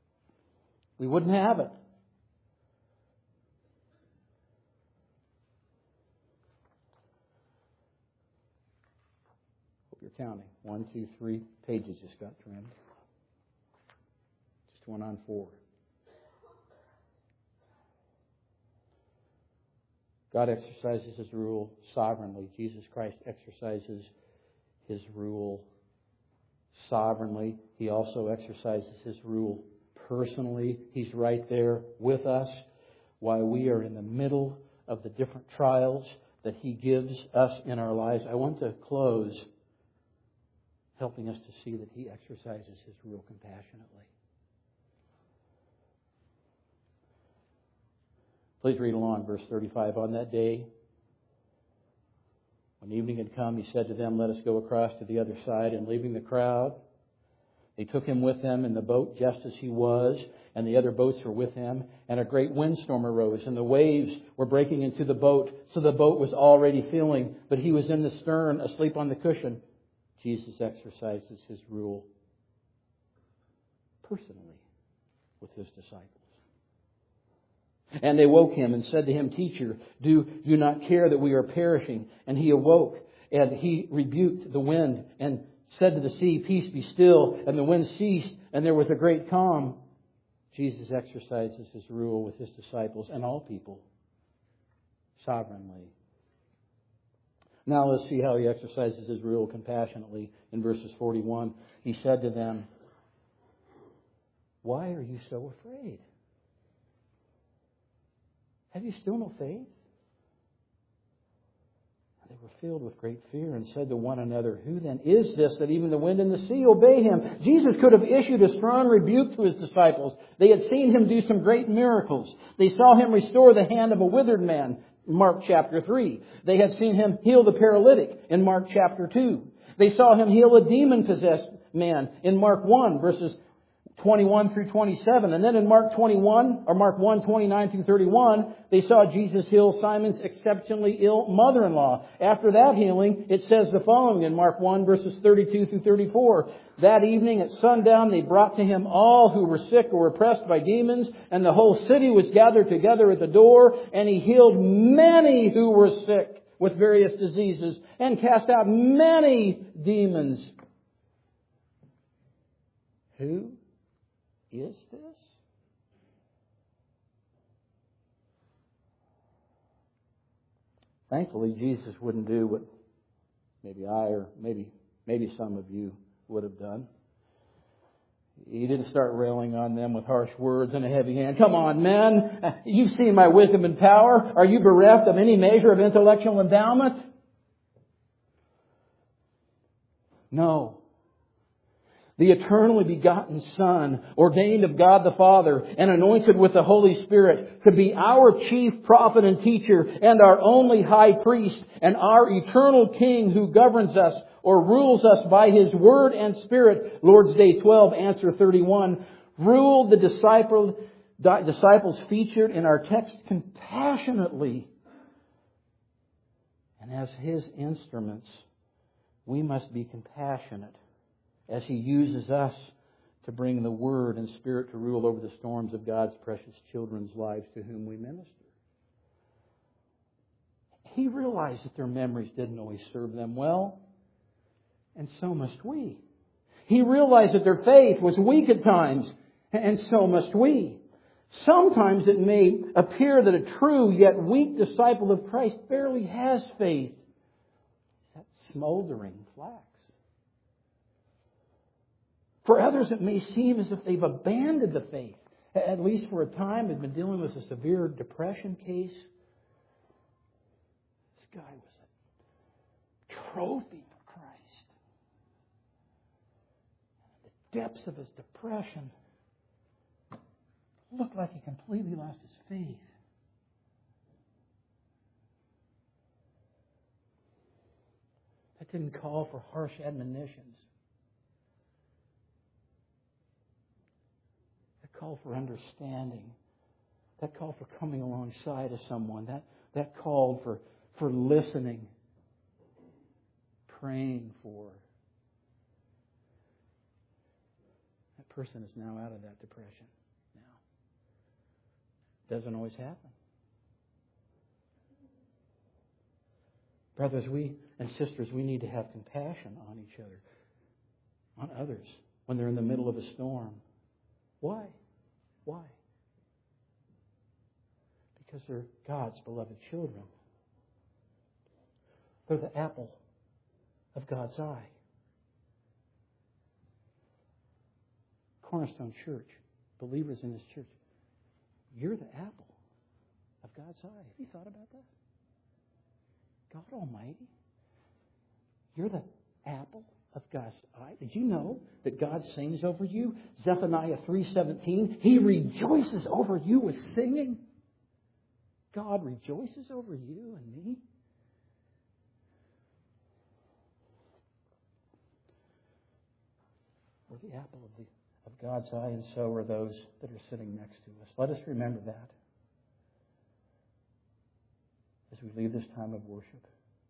We wouldn't have it. you're counting. 1, 2, 3 pages just got trimmed. Just one on 4. God exercises His rule sovereignly. Jesus Christ exercises His rule sovereignly. He also exercises His rule personally. He's right there with us while we are in the middle of the different trials that He gives us in our lives. I want to close helping us to see that He exercises His rule compassionately. Please read along, verse 35. On that day, when evening had come, He said to them, "Let us go across to the other side." And leaving the crowd, they took Him with them in the boat just as He was, and the other boats were with Him. And a great windstorm arose, and the waves were breaking into the boat, so the boat was already filling. But He was in the stern, asleep on the cushion. Jesus exercises His rule personally with His disciples. And they woke Him and said to Him, "Teacher, do you not care that we are perishing?" And He awoke, and He rebuked the wind and said to the sea, "Peace, be still." And the wind ceased, and there was a great calm. Jesus exercises His rule with His disciples and all people sovereignly. Now let's see how He exercises His rule compassionately in verses 41. He said to them, "Why are you so afraid? Have you still no faith?" And they were filled with great fear and said to one another, "Who then is this that even the wind and the sea obey Him?" Jesus could have issued a strong rebuke to His disciples. They had seen Him do some great miracles. They saw Him restore the hand of a withered man in Mark chapter 3. They had seen Him heal the paralytic in Mark chapter 2. They saw Him heal a demon-possessed man in Mark 1, verses 21 through 27. And then in Mark 21, or Mark 1, 29 through 31, they saw Jesus heal Simon's exceptionally ill mother-in-law. After that healing, it says the following in Mark 1, verses 32 through 34. That evening at sundown, they brought to Him all who were sick or oppressed by demons, and the whole city was gathered together at the door, and He healed many who were sick with various diseases, and cast out many demons. Who is this? Thankfully, Jesus wouldn't do what maybe I or maybe some of you would have done. He didn't start railing on them with harsh words and a heavy hand. "Come on, men. You've seen my wisdom and power. Are you bereft of any measure of intellectual endowment?" No. The eternally begotten Son, ordained of God the Father and anointed with the Holy Spirit, could be our chief prophet and teacher and our only high priest and our eternal King who governs us or rules us by His Word and Spirit. Lord's Day 12, answer 31. Ruled the disciples featured in our text compassionately. And as His instruments, we must be compassionate as He uses us to bring the Word and Spirit to rule over the storms of God's precious children's lives to whom we minister. He realized that their memories didn't always serve them well, and so must we. He realized that their faith was weak at times, and so must we. Sometimes it may appear that a true yet weak disciple of Christ barely has faith. That smoldering flax. For others, it may seem as if they've abandoned the faith. At least for a time, they've been dealing with a severe depression case. This guy was a trophy for Christ. The depths of his depression looked like he completely lost his faith. That didn't call for harsh admonitions. Call for understanding. That call for coming alongside of someone. That called for listening, praying for. That person is now out of that depression. Now, doesn't always happen. Brothers and sisters, we need to have compassion on each other, on others, when they're in the middle of a storm. Why? Why? Because they're God's beloved children. They're the apple of God's eye. Cornerstone Church, believers in this church, you're the apple of God's eye. Have you thought about that? God Almighty, you're the apple of God's eye. Did you know that God sings over you? Zephaniah 3:17, He rejoices over you with singing. God rejoices over you and me. We're the apple of God's eye, and so are those that are sitting next to us. Let us remember that as we leave this time of worship,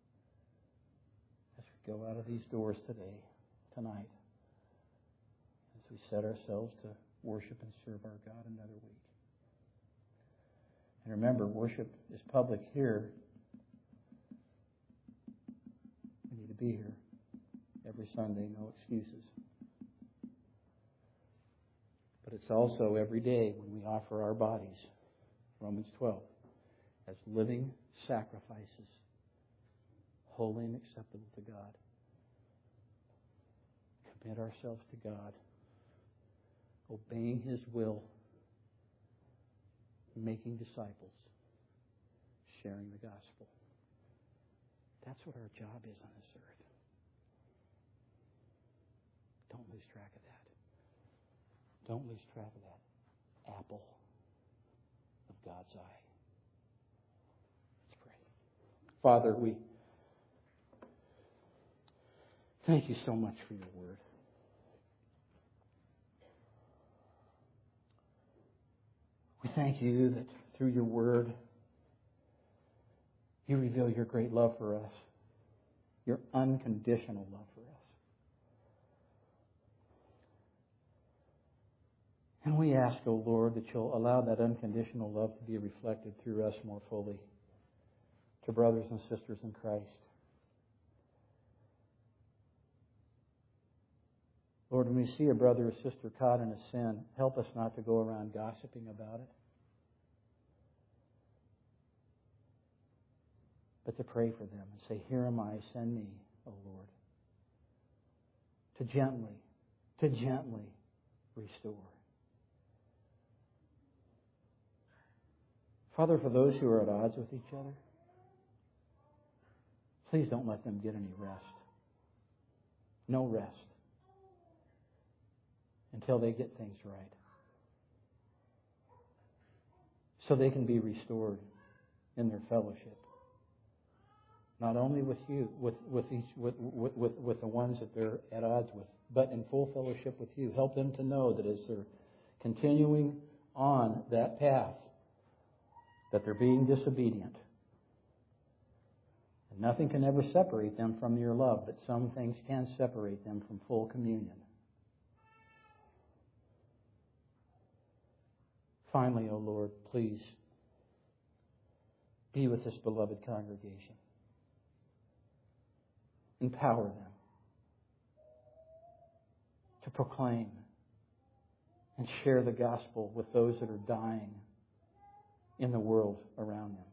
as we go out of these doors tonight, as we set ourselves to worship and serve our God another week. And remember, worship is public here. We need to be here every Sunday, no excuses. But it's also every day when we offer our bodies, Romans 12, as living sacrifices, holy and acceptable to God. Commit ourselves to God, obeying His will, making disciples, sharing the gospel. That's what our job is on this earth. Don't lose track of that. Don't lose track of that apple of God's eye. Let's pray. Father, we thank you so much for your word. We thank you that through your word, you reveal your great love for us, your unconditional love for us. And we ask, O Lord, that you'll allow that unconditional love to be reflected through us more fully to brothers and sisters in Christ. Lord, when we see a brother or sister caught in a sin, help us not to go around gossiping about it, but to pray for them and say, "Here am I, send me, O Lord," to gently restore. Father, for those who are at odds with each other, please don't let them get any rest. No rest until they get things right, so they can be restored in their fellowship. Not only with you, with the ones that they're at odds with, but in full fellowship with you. Help them to know that as they're continuing on that path, that they're being disobedient. And nothing can ever separate them from your love, but some things can separate them from full communion. Finally, O Lord, please be with this beloved congregation. Empower them to proclaim and share the gospel with those that are dying in the world around them.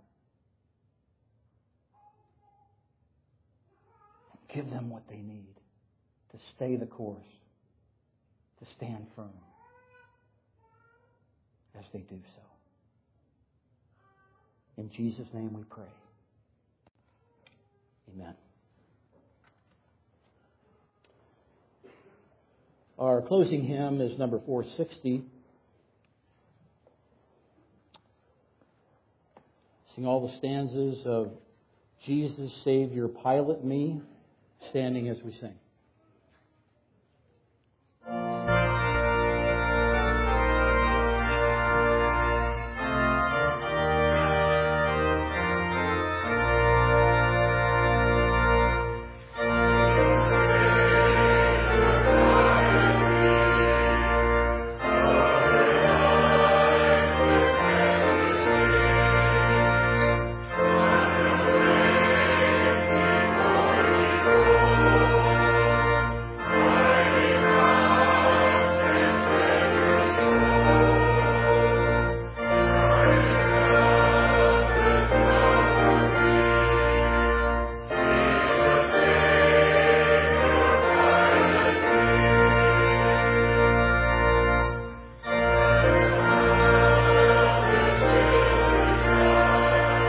Give them what they need to stay the course, to stand firm as they do so. In Jesus' name we pray. Amen. Our closing hymn is number 460. Sing all the stanzas of Jesus, Savior, Pilot Me, standing as we sing.